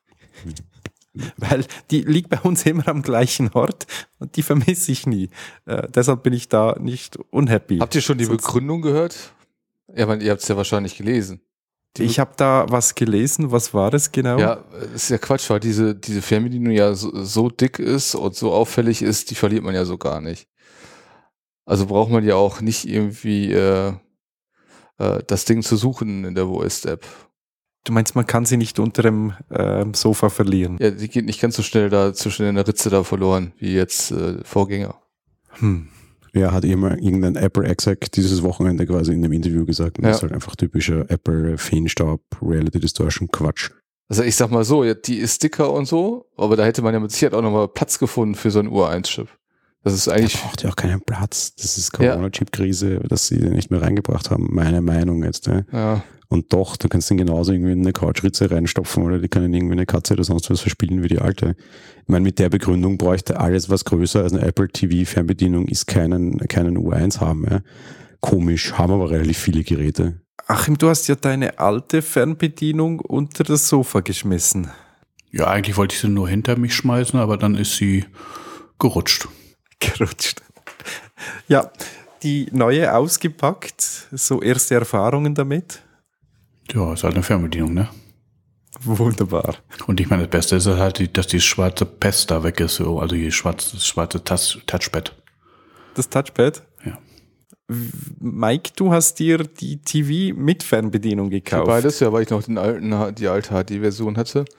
Weil die liegt bei uns immer am gleichen Ort und die vermisse ich nie. Deshalb bin ich da nicht unhappy. Habt ihr schon die Begründung gehört? Ja, weil ihr habt es ja wahrscheinlich gelesen. Ich habe da was gelesen. Was war es genau? Ja, ist ja Quatsch, weil diese Fernbedienung ja so dick ist und so auffällig ist, die verliert man ja so gar nicht. Also braucht man ja auch nicht irgendwie das Ding zu suchen in der Voiced-App. Du meinst, man kann sie nicht unter dem Sofa verlieren? Ja, die geht nicht ganz so schnell da zwischen in der Ritze da verloren, wie jetzt Vorgänger. Ja, hat mal irgendein Apple-Exec dieses Wochenende quasi in dem Interview gesagt. Und Ja. Das ist halt einfach typischer Apple-Feenstaub, Reality-Distortion-Quatsch. Also ich sag mal so, ja, die ist dicker und so, aber da hätte man ja mit Sicherheit auch nochmal Platz gefunden für so ein Ur-1-Chip. Das ist Der eigentlich... braucht ja auch keinen Platz. Das ist Corona-Chip-Krise, dass sie den nicht mehr reingebracht haben. Meine Meinung jetzt. Ne? Ja. Und doch, du kannst den genauso irgendwie in eine Couchritze reinstopfen oder die können irgendwie eine Katze oder sonst was verspielen wie die alte. Ich meine, mit der Begründung bräuchte alles, was größer als eine Apple TV-Fernbedienung ist, keinen U1 haben. Ja. Komisch, haben aber relativ viele Geräte. Achim, du hast ja deine alte Fernbedienung unter das Sofa geschmissen. Ja, eigentlich wollte ich sie nur hinter mich schmeißen, aber dann ist sie gerutscht. Gerutscht. Ja, die neue ausgepackt. So erste Erfahrungen damit. Ja, ist halt eine Fernbedienung, ne? Wunderbar. Und ich meine, das Beste ist halt, dass die schwarze Pest da weg ist, so, also das schwarze Touchpad. Das Touchpad? Ja. Mike, du hast dir die TV mit Fernbedienung gekauft. Beides, ja, weil ich noch die alte HD-Version hatte.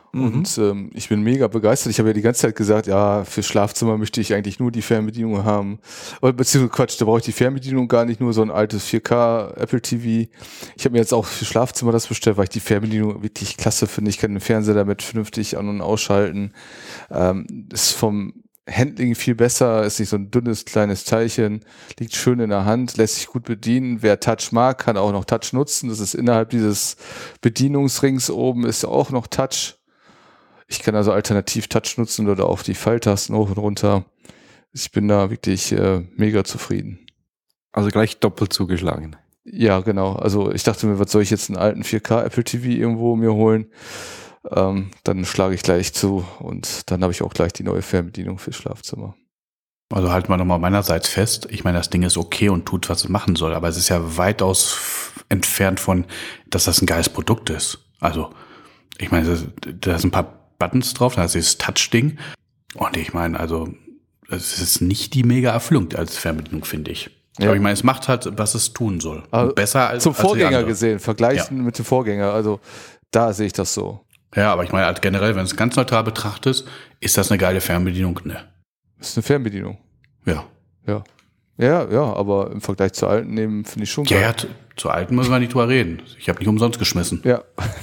Und ich bin mega begeistert. Ich habe ja die ganze Zeit gesagt, ja, für Schlafzimmer möchte ich eigentlich nur die Fernbedienung haben. Beziehungsweise Quatsch, da brauche ich die Fernbedienung gar nicht, nur so ein altes 4K Apple TV. Ich habe mir jetzt auch für Schlafzimmer das bestellt, weil ich die Fernbedienung wirklich klasse finde. Ich kann den Fernseher damit vernünftig an- und ausschalten. Ist vom Handling viel besser, ist nicht so ein dünnes, kleines Teilchen, liegt schön in der Hand, lässt sich gut bedienen. Wer Touch mag, kann auch noch Touch nutzen. Das ist innerhalb dieses Bedienungsrings oben ist auch noch Touch. Ich kann also alternativ Touch nutzen oder auf die Pfeiltasten hoch und runter. Ich bin da wirklich mega zufrieden. Also gleich doppelt zugeschlagen. Ja, genau. Also ich dachte mir, was soll ich jetzt einen alten 4K Apple TV irgendwo mir holen? Dann schlage ich gleich zu und dann habe ich auch gleich die neue Fernbedienung fürs Schlafzimmer. Also halten wir nochmal meinerseits fest. Ich meine, das Ding ist okay und tut, was es machen soll, aber es ist ja weitaus entfernt von, dass das ein geiles Produkt ist. Also ich meine, da sind ein paar Buttons drauf, da ist dieses Touch-Ding. Und ich meine, also es ist nicht die mega Erfüllung als Fernbedienung, finde ich. Ja. Aber ich meine, es macht halt, was es tun soll. Also besser als zum als Vorgänger gesehen, vergleichen Ja. mit dem Vorgänger. Also da sehe ich das so. Ja, aber ich meine, halt generell, wenn du es ganz neutral betrachtest, ist das eine geile Fernbedienung? Ne. Das ist eine Fernbedienung. Ja. Ja, aber im Vergleich zur alten nehmen finde ich schon geil. Ja, zur alten müssen wir nicht drüber reden. Ich habe nicht umsonst geschmissen. Ja.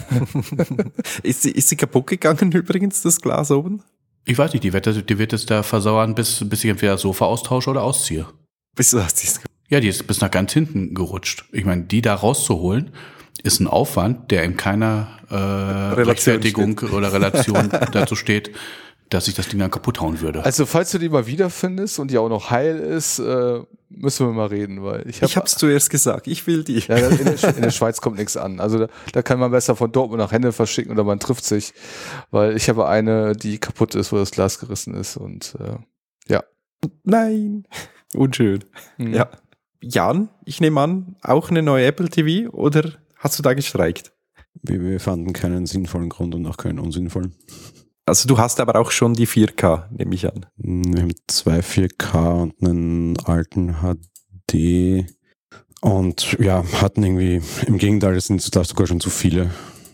Ist sie kaputt gegangen übrigens, das Glas oben? Ich weiß nicht, die wird jetzt da versauern, bis ich entweder das Sofa austausche oder ausziehe. Bist du das? Ja, die ist bis nach ganz hinten gerutscht. Ich meine, die da rauszuholen, ist ein Aufwand, der in keiner Rechtfertigung oder Relation dazu steht, dass ich das Ding dann kaputt hauen würde. Also falls du die mal wiederfindest und die auch noch heil ist, müssen wir mal reden, weil Ich hab's zuerst gesagt, ich will die. Ja, in der Schweiz kommt nichts an. Also da kann man besser von Dortmund nach Henne verschicken oder man trifft sich, weil ich habe eine, die kaputt ist, wo das Glas gerissen ist und ja. Nein, unschön. Ja. Jan, ich nehme an, auch eine neue Apple TV oder hast du da gestreikt? Wir fanden keinen sinnvollen Grund und auch keinen unsinnvollen. Also du hast aber auch schon die 4K, nehme ich an. Wir haben 2 4K und einen alten HD und ja, hatten irgendwie, im Gegenteil, es sind da sogar schon zu viele.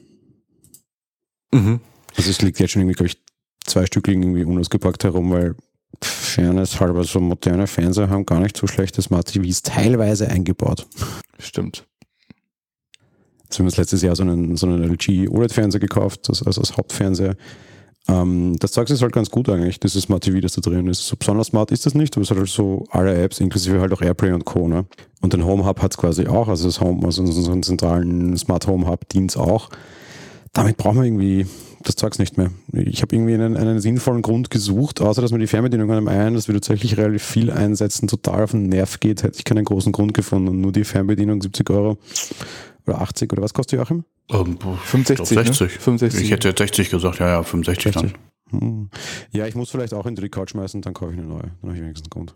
Mhm. Also es liegt jetzt schon irgendwie, glaube ich, 2 Stück liegen irgendwie unausgepackt herum, weil Fairness halber so moderne Fernseher haben gar nicht so schlechte Smart TVs teilweise eingebaut. Stimmt. Also wir haben uns letztes Jahr so einen LG OLED-Fernseher gekauft, als Hauptfernseher. Das Zeug ist halt ganz gut eigentlich, dieses Smart TV, das da drin ist. So besonders smart ist das nicht, aber es hat halt so alle Apps, inklusive halt auch AirPlay und Co. Ne? Und den Home Hub hat es quasi auch, also das Home, also unseren zentralen Smart Home Hub dient auch. Damit brauchen wir irgendwie das Zeugs nicht mehr. Ich habe irgendwie einen sinnvollen Grund gesucht, außer dass mir die Fernbedienung an einem dass wir tatsächlich relativ viel einsetzen, total auf den Nerv geht, hätte ich keinen großen Grund gefunden. Und nur die Fernbedienung 70 € oder 80 oder was kostet die, Joachim? 65, 60. Ne? 65. Ich hätte jetzt 60 gesagt, ja, 65 60. dann. Ja, ich muss vielleicht auch in die Couch schmeißen, dann kaufe ich eine neue. Dann habe ich wenigstens einen Grund.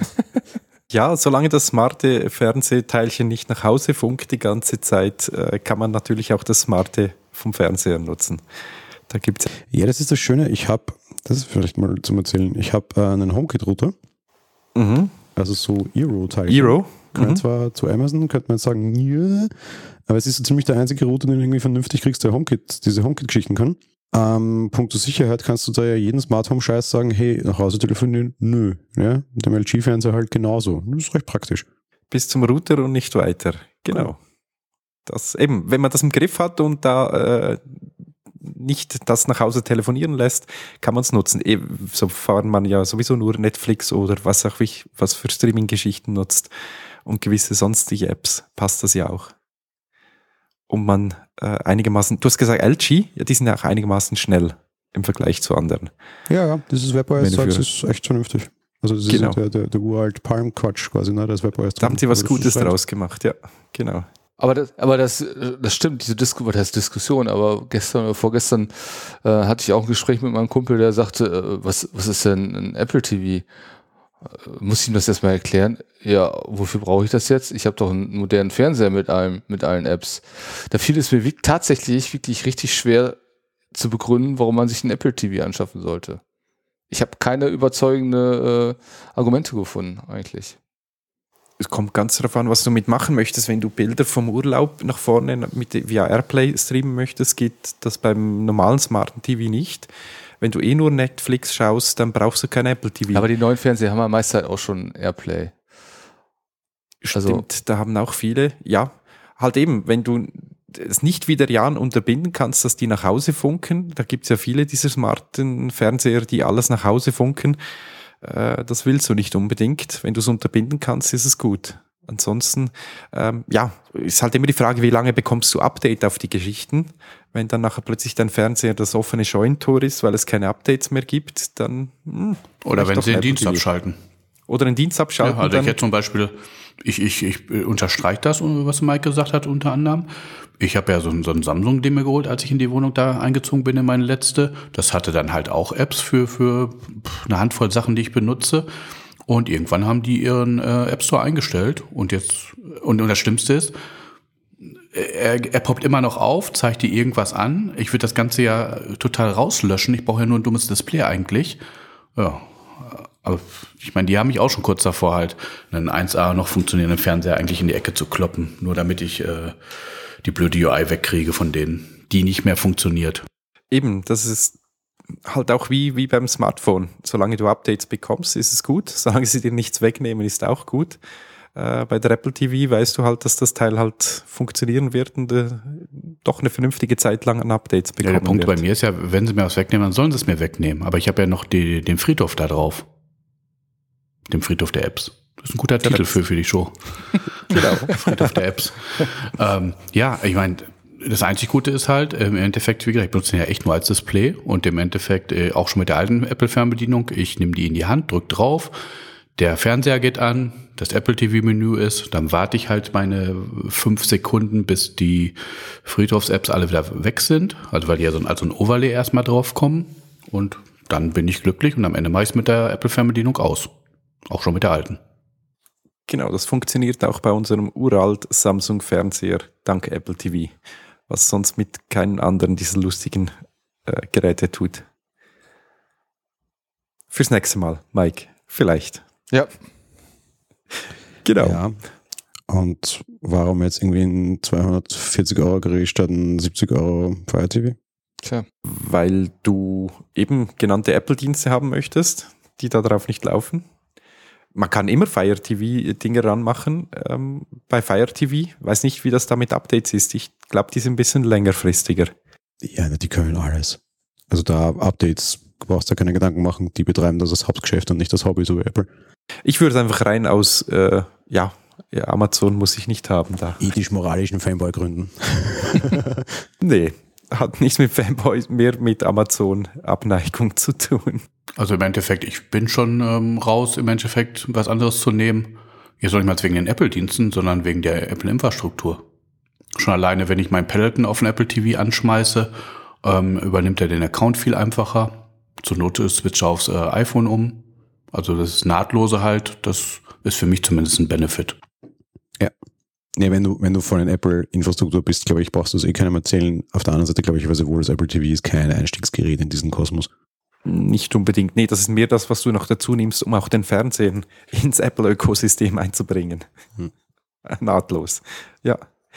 Ja, solange das smarte Fernsehteilchen nicht nach Hause funkt die ganze Zeit, kann man natürlich auch das smarte vom Fernseher nutzen. Da gibt's Ja, das ist das Schöne. Das ist vielleicht mal zum Erzählen, ich habe einen HomeKit-Router, also so Eero-Teilchen. Eero. Kann zwar zu Amazon, könnte man jetzt sagen, ja, aber es ist so ziemlich der einzige Router, den du irgendwie vernünftig kriegst, der diese HomeKit-Geschichten kann. Punkto Sicherheit kannst du da ja jeden Smart Home Scheiß sagen, hey, nach Hause telefonieren, nö. Ja, mit dem LG-Fernseher halt genauso. Das ist recht praktisch. Bis zum Router und nicht weiter. Genau. Das eben, wenn man das im Griff hat und da nicht das nach Hause telefonieren lässt, kann man es nutzen. Sofern man ja sowieso nur Netflix oder was für Streaming-Geschichten nutzt und gewisse sonstige Apps, passt das ja auch. Und man einigermaßen, du hast gesagt LG, ja, die sind ja auch einigermaßen schnell im Vergleich zu anderen. Ja, dieses WebOS-Zeugs Wenn ist echt vernünftig. Also das Genau. ist der uralt Palm-Quatsch quasi, ne? Das WebOS. Da haben sie was Also das Gutes ist echt- draus gemacht, ja, genau. Aber das stimmt, diese Diskussion, aber gestern oder vorgestern hatte ich auch ein Gespräch mit meinem Kumpel, der sagte, was ist denn ein Apple TV? Muss ich ihm das erstmal erklären? Ja, wofür brauche ich das jetzt? Ich habe doch einen modernen Fernseher mit allen Apps. Da fiel es mir tatsächlich wirklich richtig schwer zu begründen, warum man sich einen Apple TV anschaffen sollte. Ich habe keine überzeugende Argumente gefunden, eigentlich. es kommt ganz darauf an, was du mitmachen möchtest. Wenn du Bilder vom Urlaub nach vorne via Airplay streamen möchtest, geht das beim normalen smarten TV nicht. Wenn du nur Netflix schaust, dann brauchst du kein Apple TV. Aber die neuen Fernseher haben ja meist halt auch schon Airplay. Stimmt, da haben auch viele, ja, halt eben, wenn du es nicht wie der Jan unterbinden kannst, dass die nach Hause funken, da gibt es ja viele dieser smarten Fernseher, die alles nach Hause funken, das willst du nicht unbedingt. Wenn du es unterbinden kannst, ist es gut. Ansonsten, ist halt immer die Frage, wie lange bekommst du Update auf die Geschichten? Wenn dann nachher plötzlich dein Fernseher das offene Scheunentor ist, weil es keine Updates mehr gibt, dann... Oder wenn sie den Dienst abschalten. Oder den Dienst abschalten. Ja, also ich hätte zum Beispiel, ich unterstreiche das, was Mike gesagt hat, unter anderem. Ich habe ja so ein Samsung-Ding mir geholt, als ich in die Wohnung da eingezogen bin, in meine letzte. Das hatte dann halt auch Apps für eine Handvoll Sachen, die ich benutze. Und irgendwann haben die ihren App Store eingestellt. Und das Schlimmste ist, er poppt immer noch auf, zeigt dir irgendwas an. Ich würde das Ganze ja total rauslöschen. Ich brauche ja nur ein dummes Display eigentlich. Ja, aber ich meine, die haben mich auch schon kurz davor halt einen 1A noch funktionierenden Fernseher eigentlich in die Ecke zu kloppen. Nur damit ich die blöde UI wegkriege von denen, die nicht mehr funktioniert. Eben, das ist halt auch wie beim Smartphone. Solange du Updates bekommst, ist es gut. Solange sie dir nichts wegnehmen, ist auch gut. Bei der Apple TV weißt du halt, dass das Teil halt funktionieren wird und doch eine vernünftige Zeit lang an Updates bekommen wird. Der Punkt bei mir ist ja, wenn sie mir was wegnehmen, dann sollen sie es mir wegnehmen. Aber ich habe ja noch den Friedhof da drauf. Den Friedhof der Apps. Das ist ein guter Titel für die Show. Genau, Friedhof der Apps. Ja, ich meine, das einzig Gute ist halt, im Endeffekt, wie gesagt, ich benutze den ja echt nur als Display und im Endeffekt auch schon mit der alten Apple-Fernbedienung. Ich nehme die in die Hand, drücke drauf, der Fernseher geht an, das Apple TV-Menü ist, dann warte ich halt meine 5 Sekunden, bis die Friedhofs-Apps alle wieder weg sind, also weil die ja als so ein Overlay erstmal drauf kommen und dann bin ich glücklich und am Ende mache ich es mit der Apple-Fernbedienung aus. Auch schon mit der alten. Genau, das funktioniert auch bei unserem uralt Samsung-Fernseher dank Apple TV, was sonst mit keinem anderen dieser lustigen Geräte tut. Fürs nächste Mal, Mike, vielleicht. Ja. Genau. Ja. Und warum jetzt irgendwie ein 240 € Gerät statt ein 70 € Fire TV? Tja. Weil du eben genannte Apple-Dienste haben möchtest, die da drauf nicht laufen. Man kann immer Fire TV-Dinge ranmachen. Bei Fire TV, weiß nicht, wie das da mit Updates ist. Ich glaube, die sind ein bisschen längerfristiger. Ja, die können alles. Also da Updates, du brauchst da keine Gedanken machen. Die betreiben das als Hauptgeschäft und nicht das Hobby, so wie Apple. Ich würde einfach rein aus, Amazon muss ich nicht haben da. Ethisch-moralischen Fanboy-Gründen. Nee, hat nichts mit Fanboy, mehr mit Amazon-Abneigung zu tun. Also im Endeffekt, ich bin schon raus, im Endeffekt was anderes zu nehmen. Jetzt noch nicht mal wegen den Apple-Diensten, sondern wegen der Apple-Infrastruktur. Schon alleine, wenn ich mein Peloton auf den Apple TV anschmeiße, übernimmt er den Account viel einfacher. Zur Not switche aufs iPhone um. Also das ist nahtlose halt. Das ist für mich zumindest ein Benefit. Ja. Nee, wenn du von der Apple-Infrastruktur bist, glaube ich, brauchst du es keinem erzählen. Auf der anderen Seite, glaube ich, weiß ich wohl, das Apple TV ist kein Einstiegsgerät in diesen Kosmos. Nicht unbedingt. Nee, das ist mehr das, was du noch dazu nimmst, um auch den Fernseher ins Apple-Ökosystem einzubringen. Nahtlos. Ja.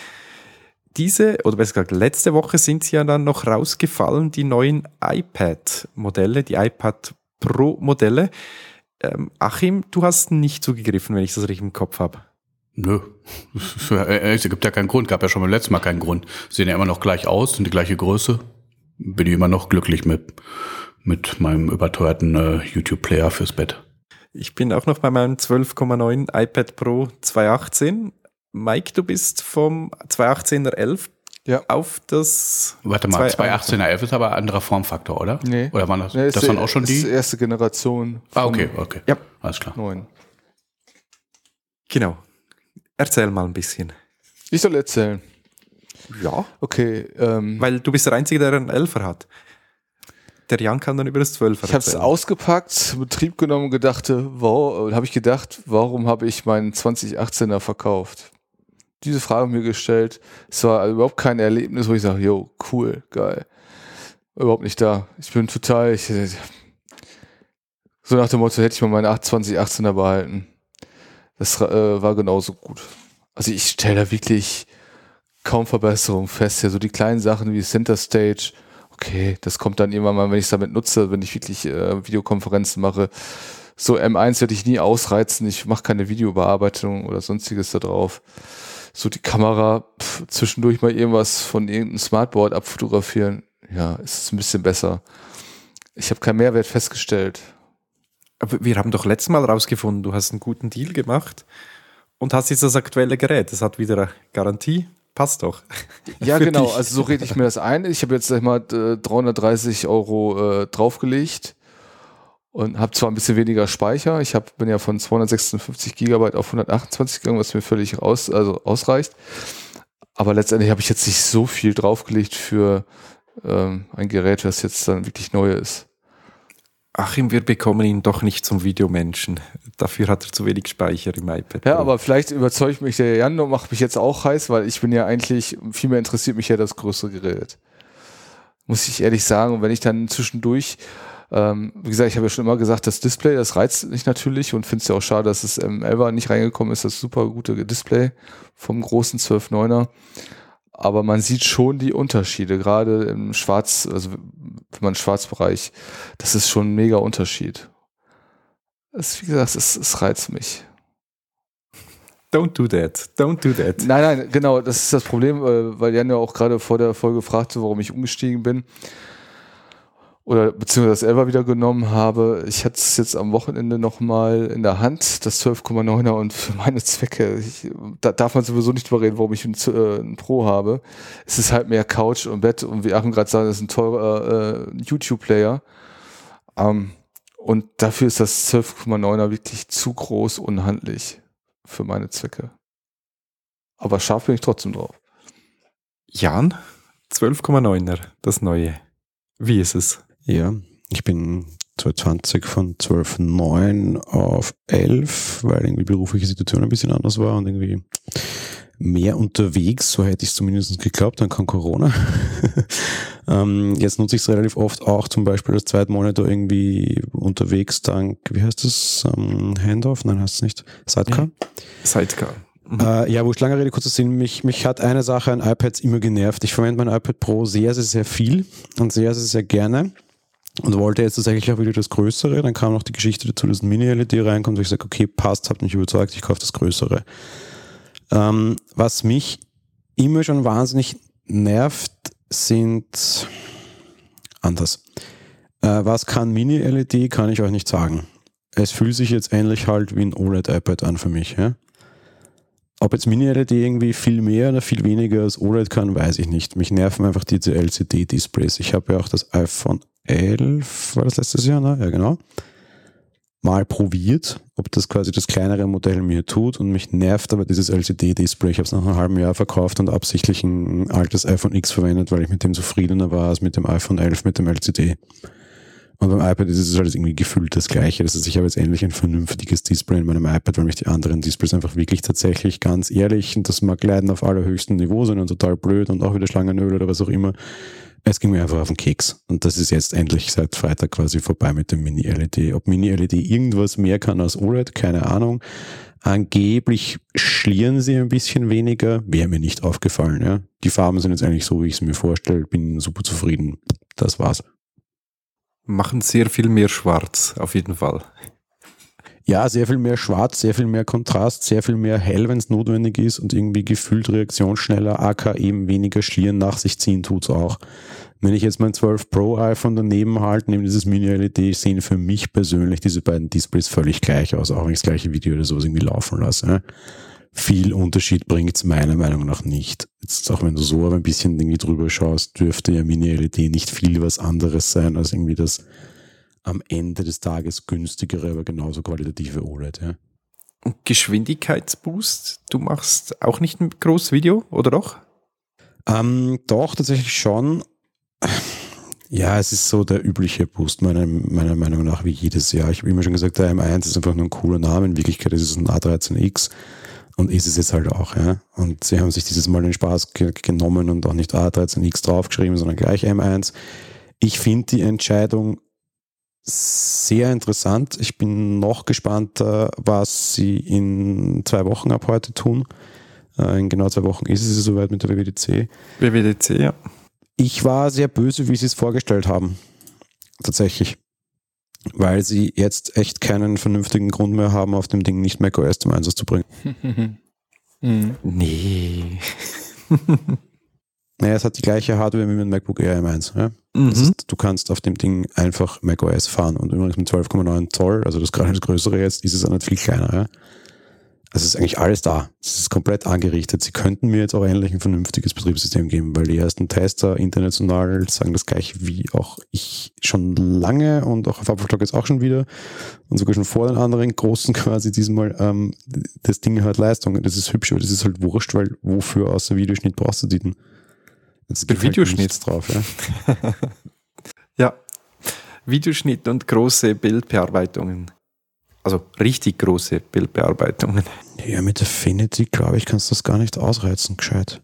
Letzte Woche sind sie ja dann noch rausgefallen, die neuen iPad-Modelle, die iPad Pro-Modelle. Achim, du hast nicht zugegriffen, wenn ich das richtig im Kopf habe. Nö, es gibt ja keinen Grund, gab ja schon beim letzten Mal keinen Grund. Sehen ja immer noch gleich aus, sind die gleiche Größe. Bin ich immer noch glücklich mit meinem überteuerten YouTube-Player fürs Bett. Ich bin auch noch bei meinem 12,9 iPad Pro 2018. Mike, du bist vom 2018er 11 auf das... Warte mal, 2018er 11 ist aber ein anderer Formfaktor, oder? Nee. Oder waren das waren auch schon die? Das ist die erste Generation. Okay. Ja. Alles klar. 9. Genau. Erzähl mal ein bisschen. Ich soll erzählen. Ja. Okay. Weil du bist der Einzige, der einen 11er hat. Der Jan kann dann über das 12er erzählen. Ich habe es ausgepackt, Betrieb genommen und habe ich gedacht, warum habe ich meinen 2018er verkauft? Diese Frage mir gestellt. Es war also überhaupt kein Erlebnis, wo ich sage, jo, cool, geil. Überhaupt nicht da. Ich bin total, so nach dem Motto, hätte ich mal meine 2018er behalten. Das war genauso gut. Also ich stelle da wirklich kaum Verbesserungen fest. Ja, so die kleinen Sachen wie Center Stage, okay, das kommt dann irgendwann mal, wenn ich es damit nutze, wenn ich wirklich Videokonferenzen mache. So M1 werde ich nie ausreizen. Ich mache keine Videobearbeitung oder sonstiges da drauf. So die Kamera, zwischendurch mal irgendwas von irgendeinem Smartboard abfotografieren. Ja, ist es ein bisschen besser. Ich habe keinen Mehrwert festgestellt. Aber wir haben doch letztes Mal rausgefunden, du hast einen guten Deal gemacht und hast jetzt das aktuelle Gerät. Das hat wieder eine Garantie. Passt doch. Ja, genau. Also so rede ich mir das ein. Ich habe jetzt, sag ich mal, 330 € draufgelegt und habe zwar ein bisschen weniger Speicher. Ich bin ja von 256 GB auf 128 gegangen, was mir völlig ausreicht. Aber letztendlich habe ich jetzt nicht so viel draufgelegt für ein Gerät, das jetzt dann wirklich neu ist. Achim, wir bekommen ihn doch nicht zum Videomenschen. Dafür hat er zu wenig Speicher im iPad. Ja, aber vielleicht überzeugt mich der Jan und macht mich jetzt auch heiß, weil ich bin ja eigentlich, vielmehr interessiert mich ja das größere Gerät. Muss ich ehrlich sagen. Und wenn ich dann zwischendurch, wie gesagt, ich habe ja schon immer gesagt, das Display, das reizt mich natürlich und finde es ja auch schade, dass das M11 nicht reingekommen ist, das super gute Display vom großen 12.9er. Aber man sieht schon die Unterschiede, gerade im Schwarz, also wenn man Schwarzbereich, das ist schon ein mega Unterschied. Wie gesagt, es reizt mich. Don't do that. Don't do that. Nein, genau, das ist das Problem, weil Jan ja auch gerade vor der Folge fragte, warum ich umgestiegen bin. Oder beziehungsweise das 11er wieder genommen habe. Ich hatte es jetzt am Wochenende nochmal in der Hand, das 12,9er, und für meine Zwecke, da darf man sowieso nicht drüber reden, warum ich einen Pro habe. Es ist halt mehr Couch und Bett und wie Achim gerade sagt, das ist ein teurer YouTube-Player. Und dafür ist das 12,9er wirklich zu groß und unhandlich für meine Zwecke. Aber scharf bin ich trotzdem drauf. Jan, 12,9er, das neue. Wie ist es? Ja, ich bin 2020 von 12,9 auf 11, weil irgendwie berufliche Situation ein bisschen anders war und irgendwie mehr unterwegs, so hätte ich es zumindest geglaubt, dann kam Corona. Jetzt nutze ich es relativ oft auch zum Beispiel als Zweitmonitor irgendwie unterwegs dank, wie heißt das, Handoff? Nein, heißt es nicht. Sidecar? Sidecar. Ja, wo ich lange Rede, kurzer Sinn, mich hat eine Sache an iPads immer genervt. Ich verwende mein iPad Pro sehr, sehr, sehr viel und sehr, sehr, sehr gerne und wollte jetzt tatsächlich auch wieder das Größere. Dann kam noch die Geschichte dazu, dass ein Mini-LED reinkommt, wo ich sage, okay, passt, hat mich überzeugt, ich kaufe das Größere. Was mich immer schon wahnsinnig nervt, sind anders. Was kann Mini-LED, kann ich euch nicht sagen. Es fühlt sich jetzt ähnlich halt wie ein OLED-iPad an für mich, ja. Ob jetzt Mini-LED irgendwie viel mehr oder viel weniger als OLED kann, weiß ich nicht. Mich nerven einfach diese LCD-Displays. Ich habe ja auch das iPhone 11, war das letztes Jahr, ne? Ja, genau. Mal probiert, ob das quasi das kleinere Modell mir tut, und mich nervt aber dieses LCD-Display. Ich habe es nach einem halben Jahr verkauft und absichtlich ein altes iPhone X verwendet, weil ich mit dem zufriedener war als mit dem iPhone 11 mit dem LCD. Und beim iPad ist es halt irgendwie gefühlt das Gleiche. Das heißt, ich habe jetzt endlich ein vernünftiges Display in meinem iPad, weil mich die anderen Displays einfach wirklich tatsächlich ganz ehrlich, und das mag leiden, auf allerhöchstem Niveau sind und total blöd und auch wieder Schlangenöl oder was auch immer. Es ging mir einfach auf den Keks. Und das ist jetzt endlich seit Freitag quasi vorbei mit dem Mini-LED. Ob Mini-LED irgendwas mehr kann als OLED, keine Ahnung. Angeblich schlieren sie ein bisschen weniger, wäre mir nicht aufgefallen. Ja. Die Farben sind jetzt eigentlich so, wie ich es mir vorstelle. Bin super zufrieden. Das war's. Machen sehr viel mehr schwarz, auf jeden Fall. Ja, sehr viel mehr schwarz, sehr viel mehr Kontrast, sehr viel mehr hell, wenn es notwendig ist, und irgendwie gefühlt reaktionsschneller, aka eben weniger Schlieren nach sich ziehen tut's auch. Wenn ich jetzt mein 12 Pro iPhone daneben halte, neben dieses Mini-LED, sehen für mich persönlich diese beiden Displays völlig gleich aus, auch wenn ich das gleiche Video oder sowas irgendwie laufen lasse. Ne? Viel Unterschied bringt's meiner Meinung nach nicht. Jetzt auch wenn du so aber ein bisschen irgendwie drüber schaust, dürfte ja Mini-LED nicht viel was anderes sein als irgendwie das am Ende des Tages günstigere, aber genauso qualitative OLED. Ja. Und Geschwindigkeitsboost, du machst auch nicht ein großes Video, oder doch? Doch, tatsächlich schon. Ja, es ist so der übliche Boost meiner Meinung nach wie jedes Jahr. Ich habe immer schon gesagt, der M1 ist einfach nur ein cooler Name. In Wirklichkeit ist es ein A13X. Und ist es jetzt halt auch, ja. Und sie haben sich dieses Mal den Spaß genommen und auch nicht A13X draufgeschrieben, sondern gleich M1. Ich finde die Entscheidung sehr interessant. Ich bin noch gespannter, was sie in 2 Wochen ab heute tun. In genau 2 Wochen ist es soweit mit der WWDC. WWDC, ja. Ich war sehr böse, wie sie es vorgestellt haben. Tatsächlich. Weil sie jetzt echt keinen vernünftigen Grund mehr haben, auf dem Ding nicht macOS zum Einsatz zu bringen. Nee. Naja, es hat die gleiche Hardware wie mit dem MacBook Air M1. Ja? Das ist, du kannst auf dem Ding einfach macOS fahren und übrigens mit 12,9 Zoll, also das gerade das größere jetzt, ist es auch nicht viel kleiner. Ja? Also es ist eigentlich alles da. Es ist komplett angerichtet. Sie könnten mir jetzt auch endlich ein vernünftiges Betriebssystem geben, weil die ersten Tester international sagen das gleiche wie auch ich schon lange und auch auf Apfeltalk jetzt auch schon wieder und sogar schon vor den anderen großen quasi diesmal das Ding hat Leistung. Das ist hübsch, aber das ist halt wurscht, weil wofür außer Videoschnitt brauchst du die denn? Jetzt gibt Videoschnitt halt nichts drauf, ja. Ja, Videoschnitt und große Bildbearbeitungen. Also richtig große Bildbearbeitungen. Ja, mit Affinity, glaube ich, kannst du das gar nicht ausreizen, gescheit.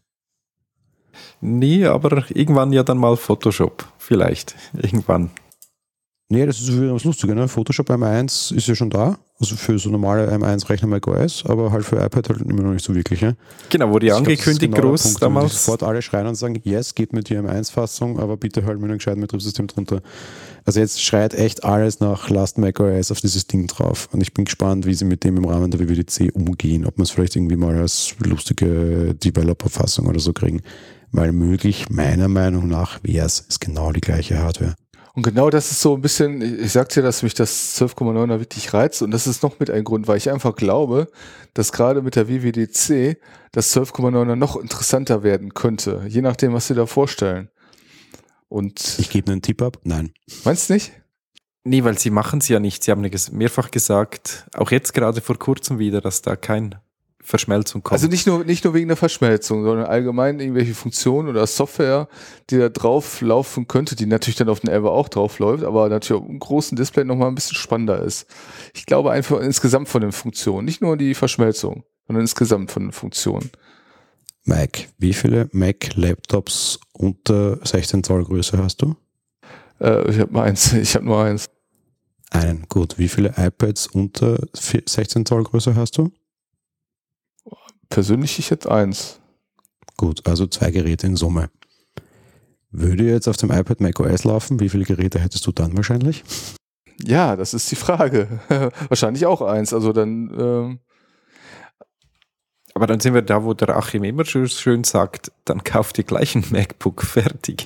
Nee, aber irgendwann ja dann mal Photoshop. Vielleicht. Irgendwann. Nee, das ist wieder was Lustiges, ne? Photoshop M1 ist ja schon da. Also für so normale M1-Rechner macOS, aber halt für iPad halt immer noch nicht so wirklich, ja. Genau, wurde ja angekündigt groß Punkt, damals. Die sofort alle schreien und sagen, yes, geht mit die M1-Fassung, aber bitte halt mit einem gescheiten Betriebssystem drunter. Also jetzt schreit echt alles nach Last macOS auf dieses Ding drauf. Und ich bin gespannt, wie sie mit dem im Rahmen der WWDC umgehen. Ob man es vielleicht irgendwie mal als lustige Developer-Fassung oder so kriegen. Weil möglich, meiner Meinung nach, wäre es. Ist genau die gleiche Hardware. Und genau das ist so ein bisschen, ich sagte ja, dass mich das 12,9er wirklich reizt und das ist noch mit ein Grund, weil ich einfach glaube, dass gerade mit der WWDC das 12,9er noch interessanter werden könnte, je nachdem, was sie da vorstellen. Und ich gebe einen Tipp ab? Nein. Meinst du nicht? Nee, weil sie machen es ja nicht. Sie haben mehrfach gesagt, auch jetzt gerade vor kurzem wieder, dass da kein Verschmelzung kommt. Also nicht nur wegen der Verschmelzung, sondern allgemein irgendwelche Funktionen oder Software, die da drauf laufen könnte, die natürlich dann auf den Elva auch drauf läuft, aber natürlich auf einem großen Display nochmal ein bisschen spannender ist. Ich glaube einfach insgesamt von den Funktionen, nicht nur die Verschmelzung, sondern insgesamt von den Funktionen. Mike, wie viele Mac-Laptops unter 16 Zoll Größe hast du? Ich habe nur eins. Einen, gut. Wie viele iPads unter 16 Zoll Größe hast du? Persönlich ich jetzt eins. Gut, also 2 Geräte in Summe. Würde jetzt auf dem iPad macOS laufen, wie viele Geräte hättest du dann wahrscheinlich? Ja, das ist die Frage. Wahrscheinlich auch eins. Also dann. Aber dann sind wir da, wo der Achim immer schön sagt, dann kauft ihr gleich ein MacBook, fertig.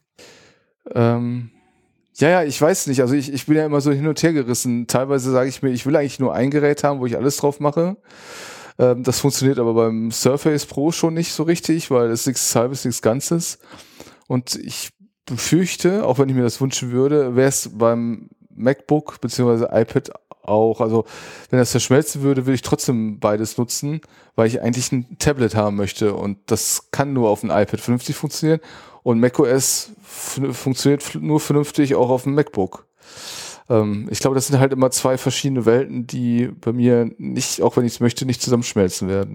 Ja, ich weiß nicht. Also ich bin ja immer so hin und her gerissen. Teilweise sage ich mir, ich will eigentlich nur ein Gerät haben, wo ich alles drauf mache. Das funktioniert aber beim Surface Pro schon nicht so richtig, weil es nichts Halbes, nichts Ganzes. Und ich befürchte, auch wenn ich mir das wünschen würde, wäre es beim MacBook bzw. iPad auch. Also wenn das verschmelzen würde, würde ich trotzdem beides nutzen, weil ich eigentlich ein Tablet haben möchte. Und das kann nur auf dem iPad vernünftig funktionieren. Und macOS funktioniert nur vernünftig auch auf dem MacBook. Ich glaube, das sind halt immer 2 verschiedene Welten, die bei mir nicht, auch wenn ich es möchte, nicht zusammenschmelzen werden.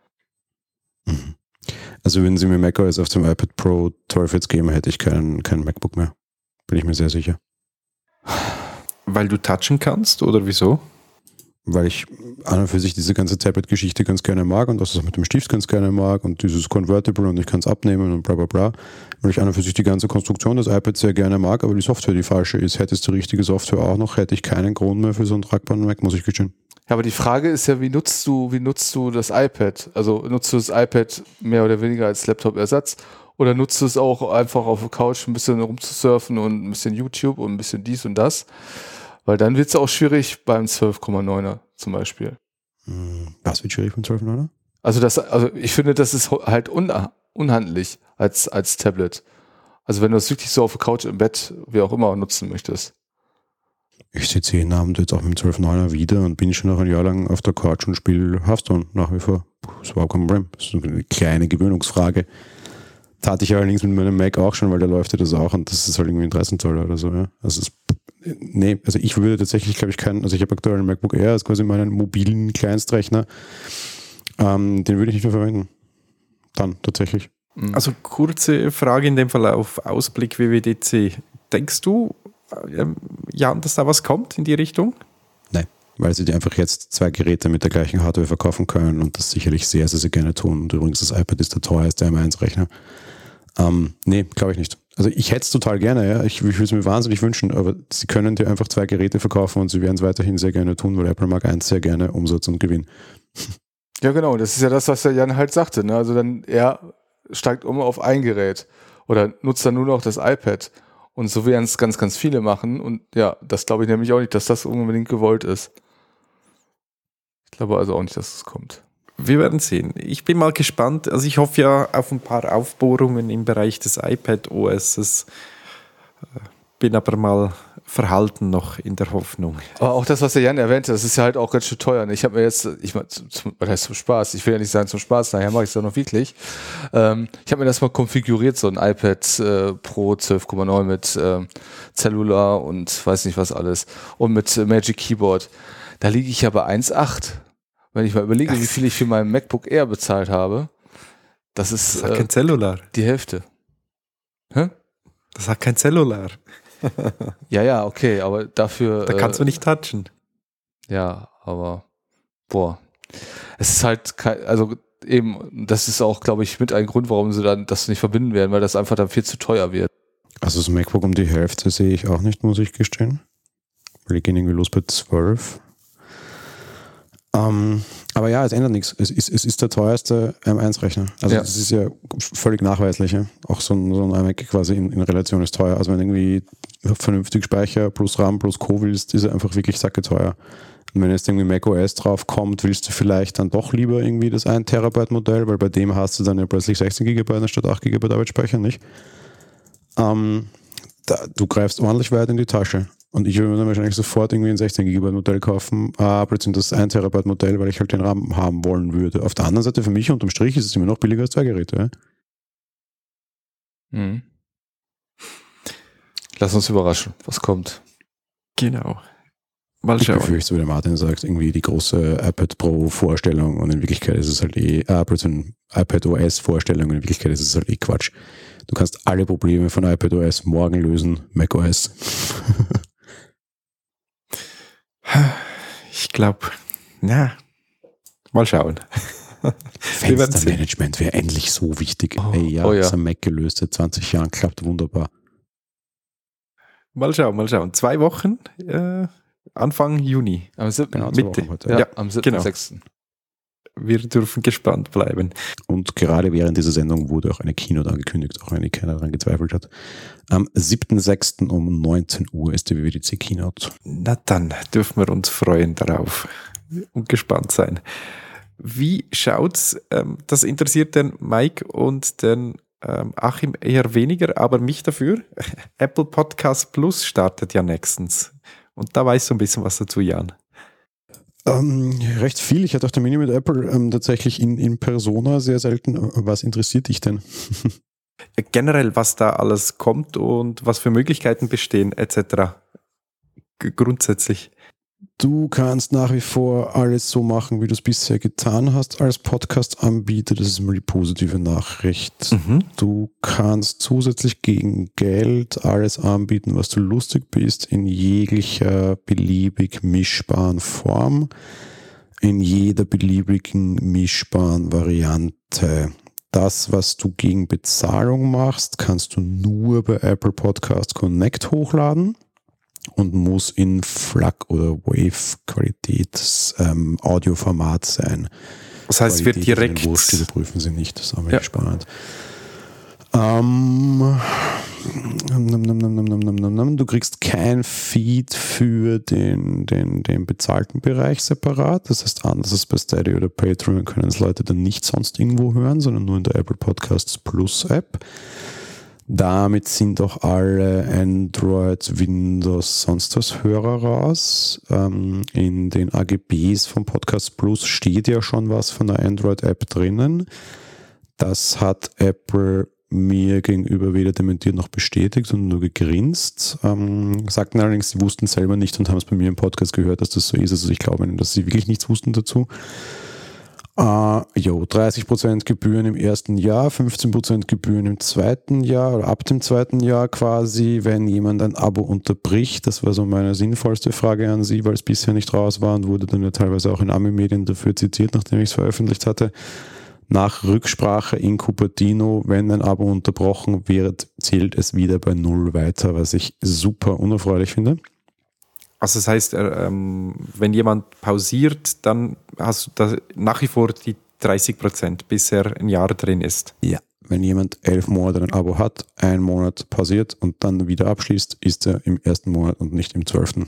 Also wenn sie mir macOS auf dem iPad Pro 12 jetzt geben, hätte ich kein MacBook mehr. Bin ich mir sehr sicher. Weil du touchen kannst oder wieso? Weil ich an und für sich diese ganze Tablet-Geschichte ganz gerne mag und das ist mit dem Stift ganz gerne mag und dieses Convertible und ich kann es abnehmen und bla bla bla. Weil ich an und für sich die ganze Konstruktion des iPads sehr gerne mag, aber die Software die falsche ist. Hättest du richtige Software auch noch, hätte ich keinen Grund mehr für so einen tragbaren Mac, muss ich gestehen. Ja, aber die Frage ist ja, wie nutzt du das iPad? Also nutzt du das iPad mehr oder weniger als Laptop-Ersatz oder nutzt du es auch einfach auf der Couch ein bisschen rumzusurfen und ein bisschen YouTube und ein bisschen dies und das? Weil dann wird es auch schwierig beim 12,9er zum Beispiel. Was wird schwierig beim 12,9er? Also ich finde, das ist halt unhandlich als Tablet. Also wenn du es wirklich so auf der Couch im Bett, wie auch immer, nutzen möchtest. Ich sitze jeden Abend jetzt auch mit dem 12,9er wieder und bin schon noch ein Jahr lang auf der Couch und spiele Hearthstone nach wie vor. Das war auch kein Problem. Das ist eine kleine Gewöhnungsfrage. Das hatte ich allerdings mit meinem Mac auch schon, weil da läuft ja das auch und das ist halt irgendwie ein 13 Zoller oder so. Ja. Also ich würde tatsächlich, glaube ich, also ich habe aktuell einen MacBook Air, das ist quasi meinen mobilen Kleinstrechner. Den würde ich nicht mehr verwenden. Dann tatsächlich. Also kurze Frage in dem Fall auf Ausblick WWDC. Denkst du, Jan, dass da was kommt in die Richtung? Nein, weil sie dir einfach jetzt 2 Geräte mit der gleichen Hardware verkaufen können und das sicherlich sehr, sehr, sehr gerne tun. Und übrigens, das iPad ist der teuerste M1-Rechner. Nee, glaube ich nicht. Also ich hätte es total gerne, ja. Ich würde es mir wahnsinnig wünschen, aber sie können dir einfach 2 Geräte verkaufen und sie werden es weiterhin sehr gerne tun, weil Apple mag eins sehr gerne Umsatz und Gewinn. Ja, genau. Das ist ja das, was der Jan halt sagte. Ne? Also dann er steigt um auf ein Gerät oder nutzt dann nur noch das iPad. Und so werden es ganz, ganz viele machen. Und ja, das glaube ich nämlich auch nicht, dass das unbedingt gewollt ist. Ich glaube also auch nicht, dass es kommt. Wir werden sehen. Ich bin mal gespannt. Also ich hoffe ja auf ein paar Aufbohrungen im Bereich des iPad OS. Bin aber mal verhalten noch in der Hoffnung. Aber auch das, was der Jan erwähnte, das ist ja halt auch ganz schön teuer. Ich habe mir jetzt, was heißt zum Spaß? Ich will ja nicht sagen zum Spaß, nachher mache ich es ja noch wirklich. Ich habe mir das mal konfiguriert, so ein iPad Pro 12,9 mit Cellular und weiß nicht was alles und mit Magic Keyboard. Da liege ich ja bei 1,8. Wenn ich mal überlege, wie viel ich für meinen MacBook Air bezahlt habe, das ist hat kein Cellular. Die Hälfte. Hä? Das hat kein Cellular. Ja, okay, aber dafür... Da kannst du nicht touchen. Ja, aber boah. Es ist halt also eben, das ist auch, glaube ich, mit ein Grund, warum sie dann das nicht verbinden werden, weil das einfach dann viel zu teuer wird. Also das MacBook um die Hälfte sehe ich auch nicht, muss ich gestehen. Wir gehen irgendwie los bei 12. Aber ja, es ändert nichts. Es ist der teuerste M1-Rechner. Also das ist ja völlig nachweislich. Ja? Auch so ein iMac quasi in Relation ist teuer. Also wenn irgendwie vernünftig Speicher plus RAM plus Co. willst, ist er einfach wirklich sacke teuer. Und wenn jetzt irgendwie macOS drauf kommt, willst du vielleicht dann doch lieber irgendwie das 1 Terabyte Modell, weil bei dem hast du dann ja plötzlich 16 GB anstatt 8 GB Arbeitsspeicher, nicht? Du greifst ordentlich weit in die Tasche. Und ich würde mir dann wahrscheinlich sofort irgendwie ein 16 GB Modell kaufen, plötzlich das 1 Terabyte Modell, weil ich halt den RAM haben wollen würde. Auf der anderen Seite, für mich unterm Strich ist es immer noch billiger als 2 Geräte. Ja? Mhm. Lass uns überraschen, was kommt. Genau. Mal ich schauen. befürchte, wie der Martin sagt, irgendwie die große iPad Pro Vorstellung und in Wirklichkeit ist es halt iPad OS Vorstellung und in Wirklichkeit ist es halt Quatsch. Du kannst alle Probleme von iPad OS morgen lösen, Mac OS. Ich glaube, mal schauen. Fenstermanagement wäre endlich so wichtig. Ist am Mac gelöst, seit 20 Jahren, klappt wunderbar. Mal schauen. 2 Wochen, Anfang Juni. Am 7. Genau, Mitte. Heute. Ja, am 7.6. Genau. Wir dürfen gespannt bleiben. Und gerade während dieser Sendung wurde auch eine Keynote angekündigt, auch wenn keiner daran gezweifelt hat. Am 7.6. um 19 Uhr ist die WWDC Keynote. Na dann dürfen wir uns freuen darauf und gespannt sein. Wie schaut's? Das interessiert den Mike und den Achim eher weniger, aber mich dafür. Apple Podcast Plus startet ja nächstens. Und da weißt du ein bisschen was dazu, Jan. Recht viel. Ich hatte auch Termine mit Apple tatsächlich in Persona sehr selten. Was interessiert dich denn? Generell, was da alles kommt und was für Möglichkeiten bestehen, etc. Grundsätzlich. Du kannst nach wie vor alles so machen, wie du es bisher getan hast als Podcast-Anbieter. Das ist mal die positive Nachricht. Du kannst zusätzlich gegen Geld alles anbieten, was du lustig bist, in jeglicher beliebig mischbaren Form, in jeder beliebigen mischbaren Variante. Das, was du gegen Bezahlung machst, kannst du nur bei Apple Podcast Connect hochladen. Und muss in FLAC oder Wave-Qualität Audioformat sein. Das heißt, es wird direkt... Wurscht, die prüfen sie nicht, das ist aber spannend. Du kriegst kein Feed für den bezahlten Bereich separat. Das heißt, anders als bei Steady oder Patreon können es Leute dann nicht sonst irgendwo hören, sondern nur in der Apple Podcasts Plus App. Damit sind auch alle Android, Windows, sonst was Hörer raus. In den AGBs vom Podcast Plus steht ja schon was von der Android-App drinnen. Das hat Apple mir gegenüber weder dementiert noch bestätigt und nur gegrinst. Sagten allerdings, sie wussten selber nicht und haben es bei mir im Podcast gehört, dass das so ist. Also ich glaube, dass sie wirklich nichts wussten dazu. Jo, 30% Gebühren im ersten Jahr, 15% Gebühren im zweiten Jahr oder ab dem zweiten Jahr quasi, wenn jemand ein Abo unterbricht. Das war so meine sinnvollste Frage an Sie, weil es bisher nicht raus war und wurde dann ja teilweise auch in Ami-Medien dafür zitiert, nachdem ich es veröffentlicht hatte. Nach Rücksprache in Cupertino, wenn ein Abo unterbrochen wird, zählt es wieder bei 0 weiter, was ich super unerfreulich finde. Also das heißt, wenn jemand pausiert, dann hast du da nach wie vor die 30%, bis er ein Jahr drin ist. Ja, wenn jemand 11 Monate ein Abo hat, 1 Monat pausiert und dann wieder abschließt, ist er im ersten Monat und nicht im 12.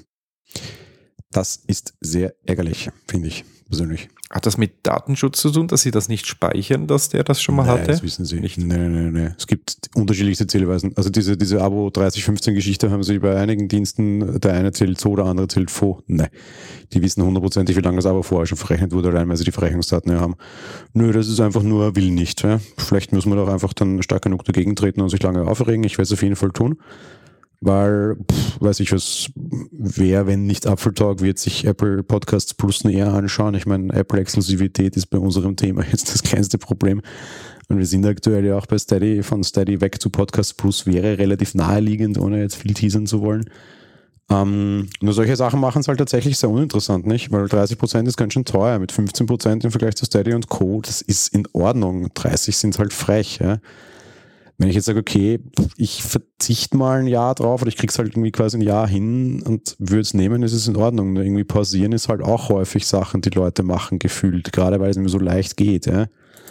Das ist sehr ärgerlich, finde ich persönlich. Hat das mit Datenschutz zu tun, dass sie das nicht speichern, dass der das schon mal hatte? Das wissen sie nicht. Nee. Es gibt unterschiedlichste Zählweisen. Also diese Abo 30-15-Geschichte haben sie bei einigen Diensten, der eine zählt so, der andere zählt vor. Nee. Die wissen 100%, wie lange das Abo vorher schon verrechnet wurde, allein weil sie die Verrechnungsdaten ja haben. Nö, das ist einfach nur, will nicht. Ja? Vielleicht müssen wir doch einfach dann stark genug dagegen treten und sich lange aufregen. Ich werde es auf jeden Fall tun. Weil, weiß ich was, wer, wenn nicht Apfeltalk, wird sich Apple Podcasts Plus näher anschauen. Ich meine, Apple-Exklusivität ist bei unserem Thema jetzt das kleinste Problem. Und wir sind aktuell ja auch bei Steady, von Steady weg zu Podcast Plus wäre relativ naheliegend, ohne jetzt viel teasern zu wollen. Nur solche Sachen machen es halt tatsächlich sehr uninteressant, nicht? Weil 30% ist ganz schön teuer, mit 15% im Vergleich zu Steady und Co. Das ist in Ordnung. 30 sind halt frech, ja. Wenn ich jetzt sage, okay, ich verzichte mal ein Jahr drauf oder ich krieg's halt irgendwie quasi ein Jahr hin und würde es nehmen, ist es in Ordnung. Irgendwie pausieren ist halt auch häufig Sachen, die Leute machen, gefühlt, gerade weil es mir so leicht geht. Ja.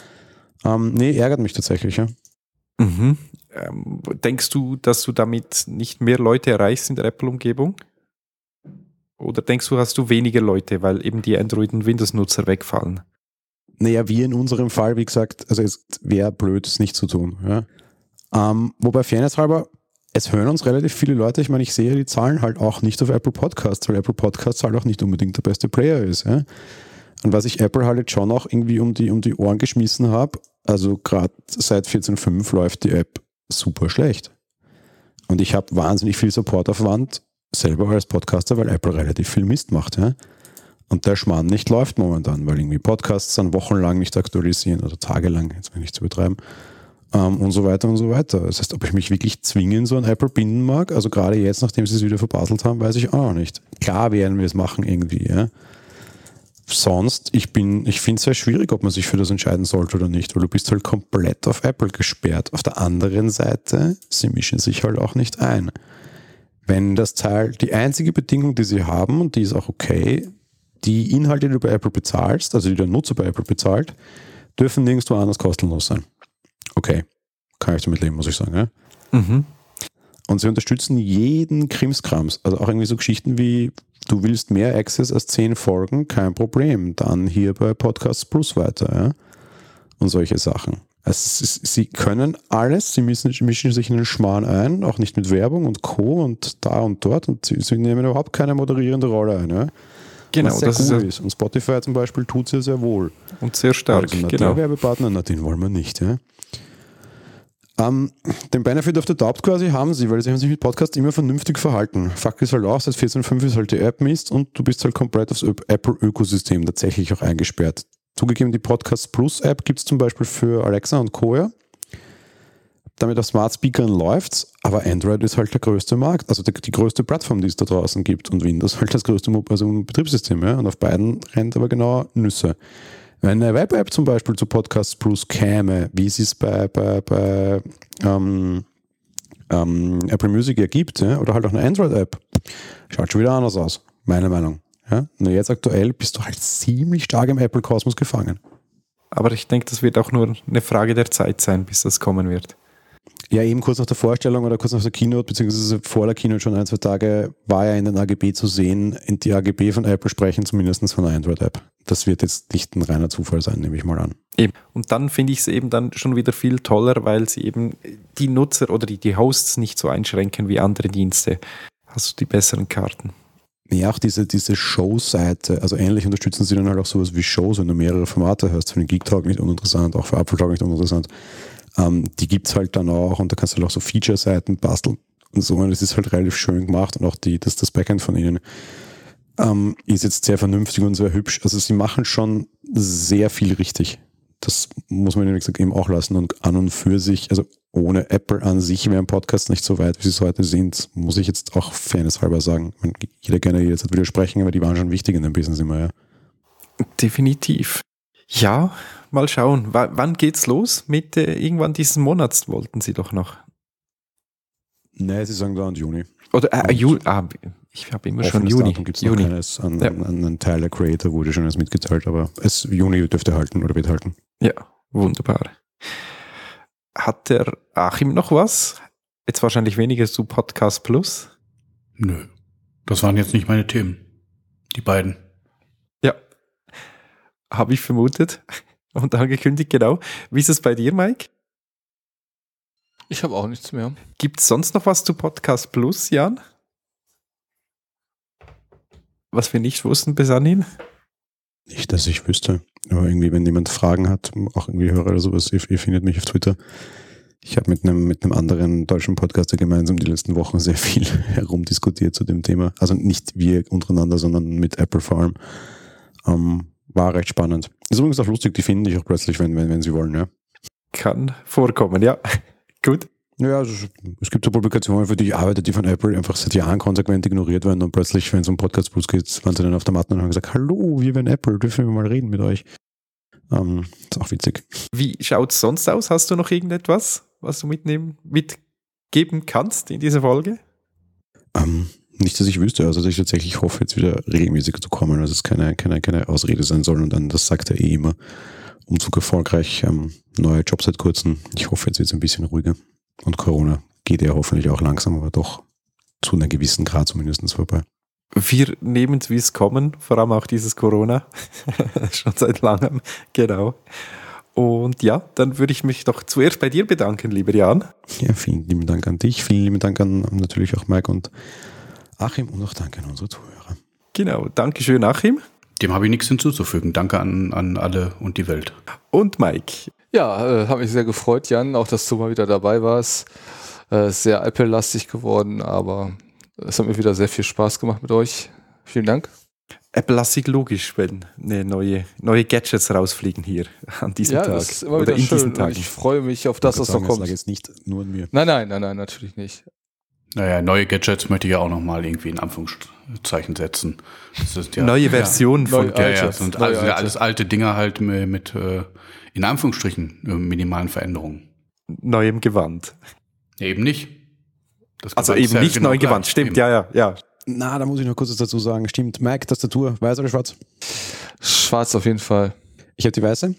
Ärgert mich tatsächlich. Ja. Mhm. Denkst du, dass du damit nicht mehr Leute erreichst in der Apple-Umgebung? Oder denkst du, hast du weniger Leute, weil eben die Android- und Windows-Nutzer wegfallen? Naja, wie in unserem Fall, wie gesagt, also es wäre blöd, es nicht zu tun. Ja. Wobei Fairness halber, es hören uns relativ viele Leute. Ich meine, ich sehe die Zahlen halt auch nicht auf Apple Podcasts, weil Apple Podcasts halt auch nicht unbedingt der beste Player ist. Ja? Und was ich Apple halt jetzt schon auch irgendwie um die Ohren geschmissen habe, also gerade seit 14.5 läuft die App super schlecht. Und ich habe wahnsinnig viel Supportaufwand selber als Podcaster, weil Apple relativ viel Mist macht. Ja? Und der Schmarrn nicht läuft momentan, weil irgendwie Podcasts dann wochenlang nicht aktualisieren oder tagelang, jetzt will ich nicht zu betreiben. Und so weiter und so weiter. Das heißt, ob ich mich wirklich zwingen so an Apple binden mag, also gerade jetzt, nachdem sie es wieder verbaselt haben, weiß ich auch noch nicht. Klar werden wir es machen irgendwie, ja. Sonst, ich finde es sehr schwierig, ob man sich für das entscheiden sollte oder nicht, weil du bist halt komplett auf Apple gesperrt. Auf der anderen Seite, sie mischen sich halt auch nicht ein. Wenn das Teil, die einzige Bedingung, die sie haben, und die ist auch okay, die Inhalte, die du bei Apple bezahlst, also die der Nutzer bei Apple bezahlt, dürfen nirgendwo anders kostenlos sein. Okay, kann ich damit leben, muss ich sagen. Ja? Mhm. Und sie unterstützen jeden Krimskrams. Also auch irgendwie so Geschichten wie, du willst mehr Access als 10 Folgen, kein Problem. Dann hier bei Podcasts Plus weiter. Ja? Und solche Sachen. Also sie können alles, sie mischen sich in den Schmarrn ein, auch nicht mit Werbung und Co. und da und dort. Und sie nehmen überhaupt keine moderierende Rolle ein. Ja? Genau, was sehr cool ist. Und Spotify zum Beispiel tut es ja sehr wohl. Und sehr stark, also, genau. Der Werbepartner, den wollen wir nicht. Ja? Den Benefit of the Doubt quasi haben sie, weil sie haben sich mit Podcast immer vernünftig verhalten. Fakt ist halt auch, seit 14.5 ist halt die App Mist und du bist halt komplett aufs Apple-Ökosystem tatsächlich auch eingesperrt. Zugegeben, die Podcast Plus App gibt es zum Beispiel für Alexa und Co. Ja. Damit auf Smart Speakern läuft's, aber Android ist halt der größte Markt, also die größte Plattform, die es da draußen gibt und Windows halt das größte Betriebssystem. Ja. Und auf beiden rennt aber genau Nüsse. Wenn eine Web-App zum Beispiel zu Podcast Plus käme, wie es es bei Apple Music ja gibt, ja, oder halt auch eine Android-App, schaut schon wieder anders aus, meine Meinung. Ja? Nur jetzt aktuell bist du halt ziemlich stark im Apple-Kosmos gefangen. Aber ich denke, das wird auch nur eine Frage der Zeit sein, bis das kommen wird. Ja, eben kurz nach der Vorstellung oder kurz nach der Keynote, beziehungsweise vor der Keynote schon 1-2 Tage, war ja in den AGB zu sehen, in die AGB von Apple sprechen zumindest von der Android-App. Das wird jetzt nicht ein reiner Zufall sein, nehme ich mal an. Eben. Und dann finde ich es eben dann schon wieder viel toller, weil sie eben die Nutzer oder die Hosts nicht so einschränken wie andere Dienste. Hast du die besseren Karten? Ja, auch diese Show-Seite, also ähnlich unterstützen sie dann halt auch sowas wie Shows, wenn du mehrere Formate hast, für den Geek Talk nicht uninteressant, auch für Apfeltalk nicht uninteressant. Die gibt es halt dann auch und da kannst du halt auch so Feature-Seiten basteln und so, und das ist halt relativ schön gemacht und auch das Backend von ihnen ist jetzt sehr vernünftig und sehr hübsch. Also sie machen schon sehr viel richtig. Das muss man, wie gesagt, eben auch lassen. Und an und für sich, also ohne Apple an sich wären Podcasts nicht so weit, wie sie es heute sind, muss ich jetzt auch fairnesshalber sagen. Jeder kann ja jetzt widersprechen, aber die waren schon wichtig in dem Business immer, ja. Definitiv. Ja, mal schauen. Wann geht's los? Mit irgendwann diesen Monats wollten Sie doch noch. Nein, sie sagen da und Juni. Oder Juni. Ich habe immer schon Juni. Gibt es noch keines. An einen Teil der Creator wurde schon erst mitgeteilt, aber Juni dürfte halten oder wird halten. Ja, wunderbar. Hat der Achim noch was? Jetzt wahrscheinlich weniger zu Podcast Plus? Nö, das waren jetzt nicht meine Themen. Die beiden. Ja, habe ich vermutet und angekündigt, genau. Wie ist es bei dir, Mike? Ich habe auch nichts mehr. Gibt es sonst noch was zu Podcast Plus, Jan? Was wir nicht wussten bis anhin? Nicht, dass ich wüsste. Aber irgendwie, wenn jemand Fragen hat, auch irgendwie Hörer oder sowas, ihr findet mich auf Twitter. Ich habe mit einem anderen deutschen Podcaster gemeinsam die letzten Wochen sehr viel herumdiskutiert zu dem Thema. Also nicht wir untereinander, sondern mit Apple vor allem. War recht spannend. Ist übrigens auch lustig, die finden dich auch plötzlich, wenn sie wollen, ja. Kann vorkommen, ja. Gut. Ja, also es gibt so Publikationen, für die ich arbeite, die von Apple einfach seit Jahren konsequent ignoriert werden und plötzlich, wenn es um Podcast Plus geht, waren sie dann auf der Matte und haben gesagt, hallo, wir wären Apple, dürfen wir mal reden mit euch. Ist auch witzig. Wie schaut es sonst aus? Hast du noch irgendetwas, was du mitgeben kannst in dieser Folge? Nicht, dass ich wüsste, also dass ich tatsächlich hoffe, jetzt wieder regelmäßiger zu kommen, dass es keine Ausrede sein soll und dann, das sagt er immer, Umzug erfolgreich, neue Jobs seit kurzem. Ich hoffe, jetzt wird es ein bisschen ruhiger. Und Corona geht ja hoffentlich auch langsam, aber doch zu einem gewissen Grad zumindest vorbei. Wir nehmen es, wie es kommen, vor allem auch dieses Corona, schon seit langem, genau. Und ja, dann würde ich mich doch zuerst bei dir bedanken, lieber Jan. Ja, vielen lieben Dank an dich, vielen lieben Dank an natürlich auch Mike und Achim und auch danke an unsere Zuhörer. Genau, Dankeschön, Achim. Dem habe ich nichts hinzuzufügen. Danke an alle und die Welt. Und Mike. Ja, habe mich sehr gefreut, Jan, auch dass du mal wieder dabei warst. Sehr Apple-lastig geworden, aber es hat mir wieder sehr viel Spaß gemacht mit euch. Vielen Dank. Apple-lastig logisch, wenn neue Gadgets rausfliegen hier an diesem Tag. Ja, das ist immer oder wieder in schön. diesen Tagen. Ich freue mich auf das, was noch kommt. Das lag jetzt nicht nur an mir. Nein, natürlich nicht. Naja, neue Gadgets möchte ich ja auch nochmal irgendwie in Anführungszeichen setzen. Das ist ja, neue Versionen von ja, Gadgets. das sind alles alte Dinger halt mit in Anführungsstrichen minimalen Veränderungen. Neuem Gewand. Eben nicht. Das Also Gewand eben ist ja nicht genau neu gleich. Gewand, stimmt, Eben. ja. Na, da muss ich noch kurz was dazu sagen. Stimmt, Mike, Tastatur, weiß oder schwarz? Schwarz auf jeden Fall. Ich habe die weiße.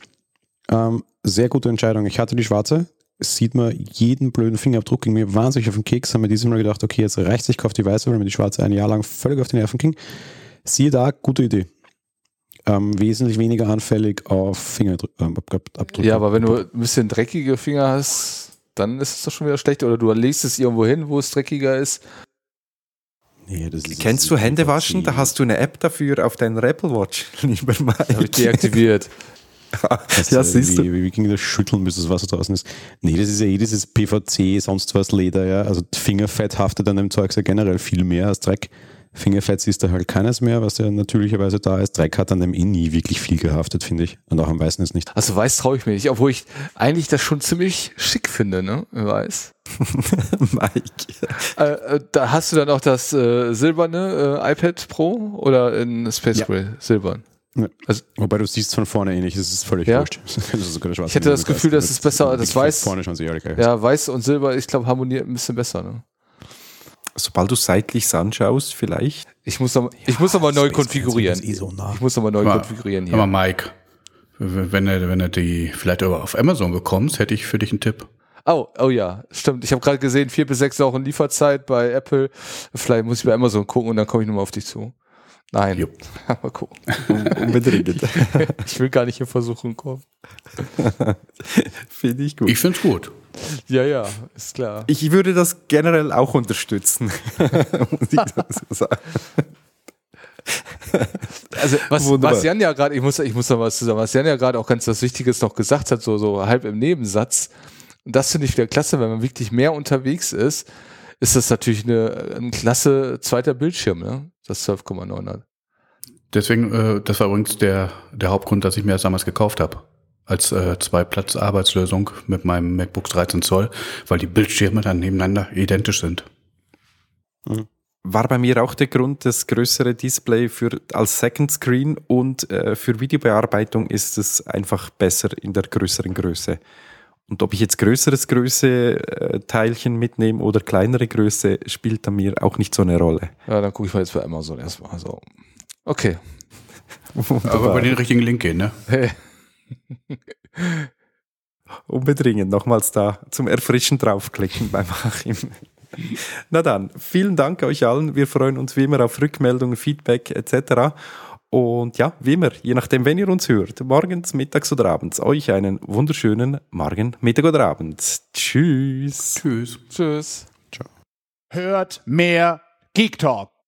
Sehr gute Entscheidung. Ich hatte die schwarze. Es sieht man jeden blöden Fingerabdruck, ging mir wahnsinnig auf den Keks. Haben wir dieses Mal gedacht, okay, jetzt reicht sich, kauf die weiße, weil mir die schwarze ein Jahr lang völlig auf die Nerven ging. Siehe da, gute Idee. Wesentlich weniger anfällig auf Fingerabdrücke. Ja, aber wenn du ein bisschen dreckige Finger hast, dann ist es doch schon wieder schlecht. Oder du legst es irgendwo hin, wo es dreckiger ist. Nee, Kennst du Händewaschen? Da hast du eine App dafür auf deinen Apple Watch, lieber Mike. Habe ich deaktiviert. Ja, siehst du. Wie ging das Schütteln, bis das Wasser draußen ist? Nee, das ist ja dieses PVC, sonst was Leder, ja. Also Fingerfett haftet an dem Zeug ja generell viel mehr als Dreck. Fingerfett ist da halt keines mehr, was ja natürlicherweise da ist. Dreck hat an dem nie wirklich viel gehaftet, finde ich. Und auch am Weißen ist nicht. Also Weiß traue ich mir nicht, obwohl ich eigentlich das schon ziemlich schick finde, ne? Weiß. Mike. Da hast du dann auch das silberne iPad Pro oder in Space Gray silbern? Ja. Also, wobei du siehst von vorne ähnlich, es ist völlig wurscht. Ich hätte das Gefühl, das ist besser, das Weiß. Vorne schon sehr geil. Ja, Weiß und Silber, ich glaube, harmoniert ein bisschen besser, ne? Sobald du seitlich anschaust, vielleicht. Ich muss noch mal neu konfigurieren. Ich muss noch mal neu konfigurieren hier. Aber Mike, wenn du die vielleicht auf Amazon bekommst, hätte ich für dich einen Tipp. Oh ja, stimmt. Ich habe gerade gesehen, 4 bis 6 Wochen Lieferzeit bei Apple. Vielleicht muss ich bei Amazon gucken und dann komme ich nochmal auf dich zu. Nein. Jupp. Mal gucken. Unbedingt. Ich will gar nicht in Versuchung kommen. Finde ich gut. Ich finde es gut. Ja, ist klar. Ich würde das generell auch unterstützen. Muss ich das so sagen. Also was Jan ja gerade, ich muss noch was zu sagen, was Jan ja gerade auch ganz was Wichtiges noch gesagt hat, so halb im Nebensatz. Und das finde ich wieder klasse, wenn man wirklich mehr unterwegs ist das natürlich ein klasse zweiter Bildschirm, ne? Das 12,9 hat. Deswegen, das war übrigens der Hauptgrund, dass ich mir das damals gekauft habe. Als 2-Platz-Arbeitslösung mit meinem MacBook 13 Zoll, weil die Bildschirme dann nebeneinander identisch sind. War bei mir auch der Grund, das größere Display als Second Screen und für Videobearbeitung ist es einfach besser in der größeren Größe. Und ob ich jetzt größeres Teilchen mitnehme oder kleinere Größe, spielt da mir auch nicht so eine Rolle. Ja, dann gucke ich mal jetzt bei Amazon erstmal. So. Okay. Aber bei den richtigen Link gehen, ne? Hey. Unbedingt nochmals da zum Erfrischen draufklicken beim Achim. Na dann, vielen Dank euch allen. Wir freuen uns wie immer auf Rückmeldungen, Feedback etc. Und ja, wie immer, je nachdem, wenn ihr uns hört, morgens, mittags oder abends, euch einen wunderschönen Morgen, Mittag oder Abend. Tschüss. Tschüss. Tschüss. Hört mehr Geek Talk.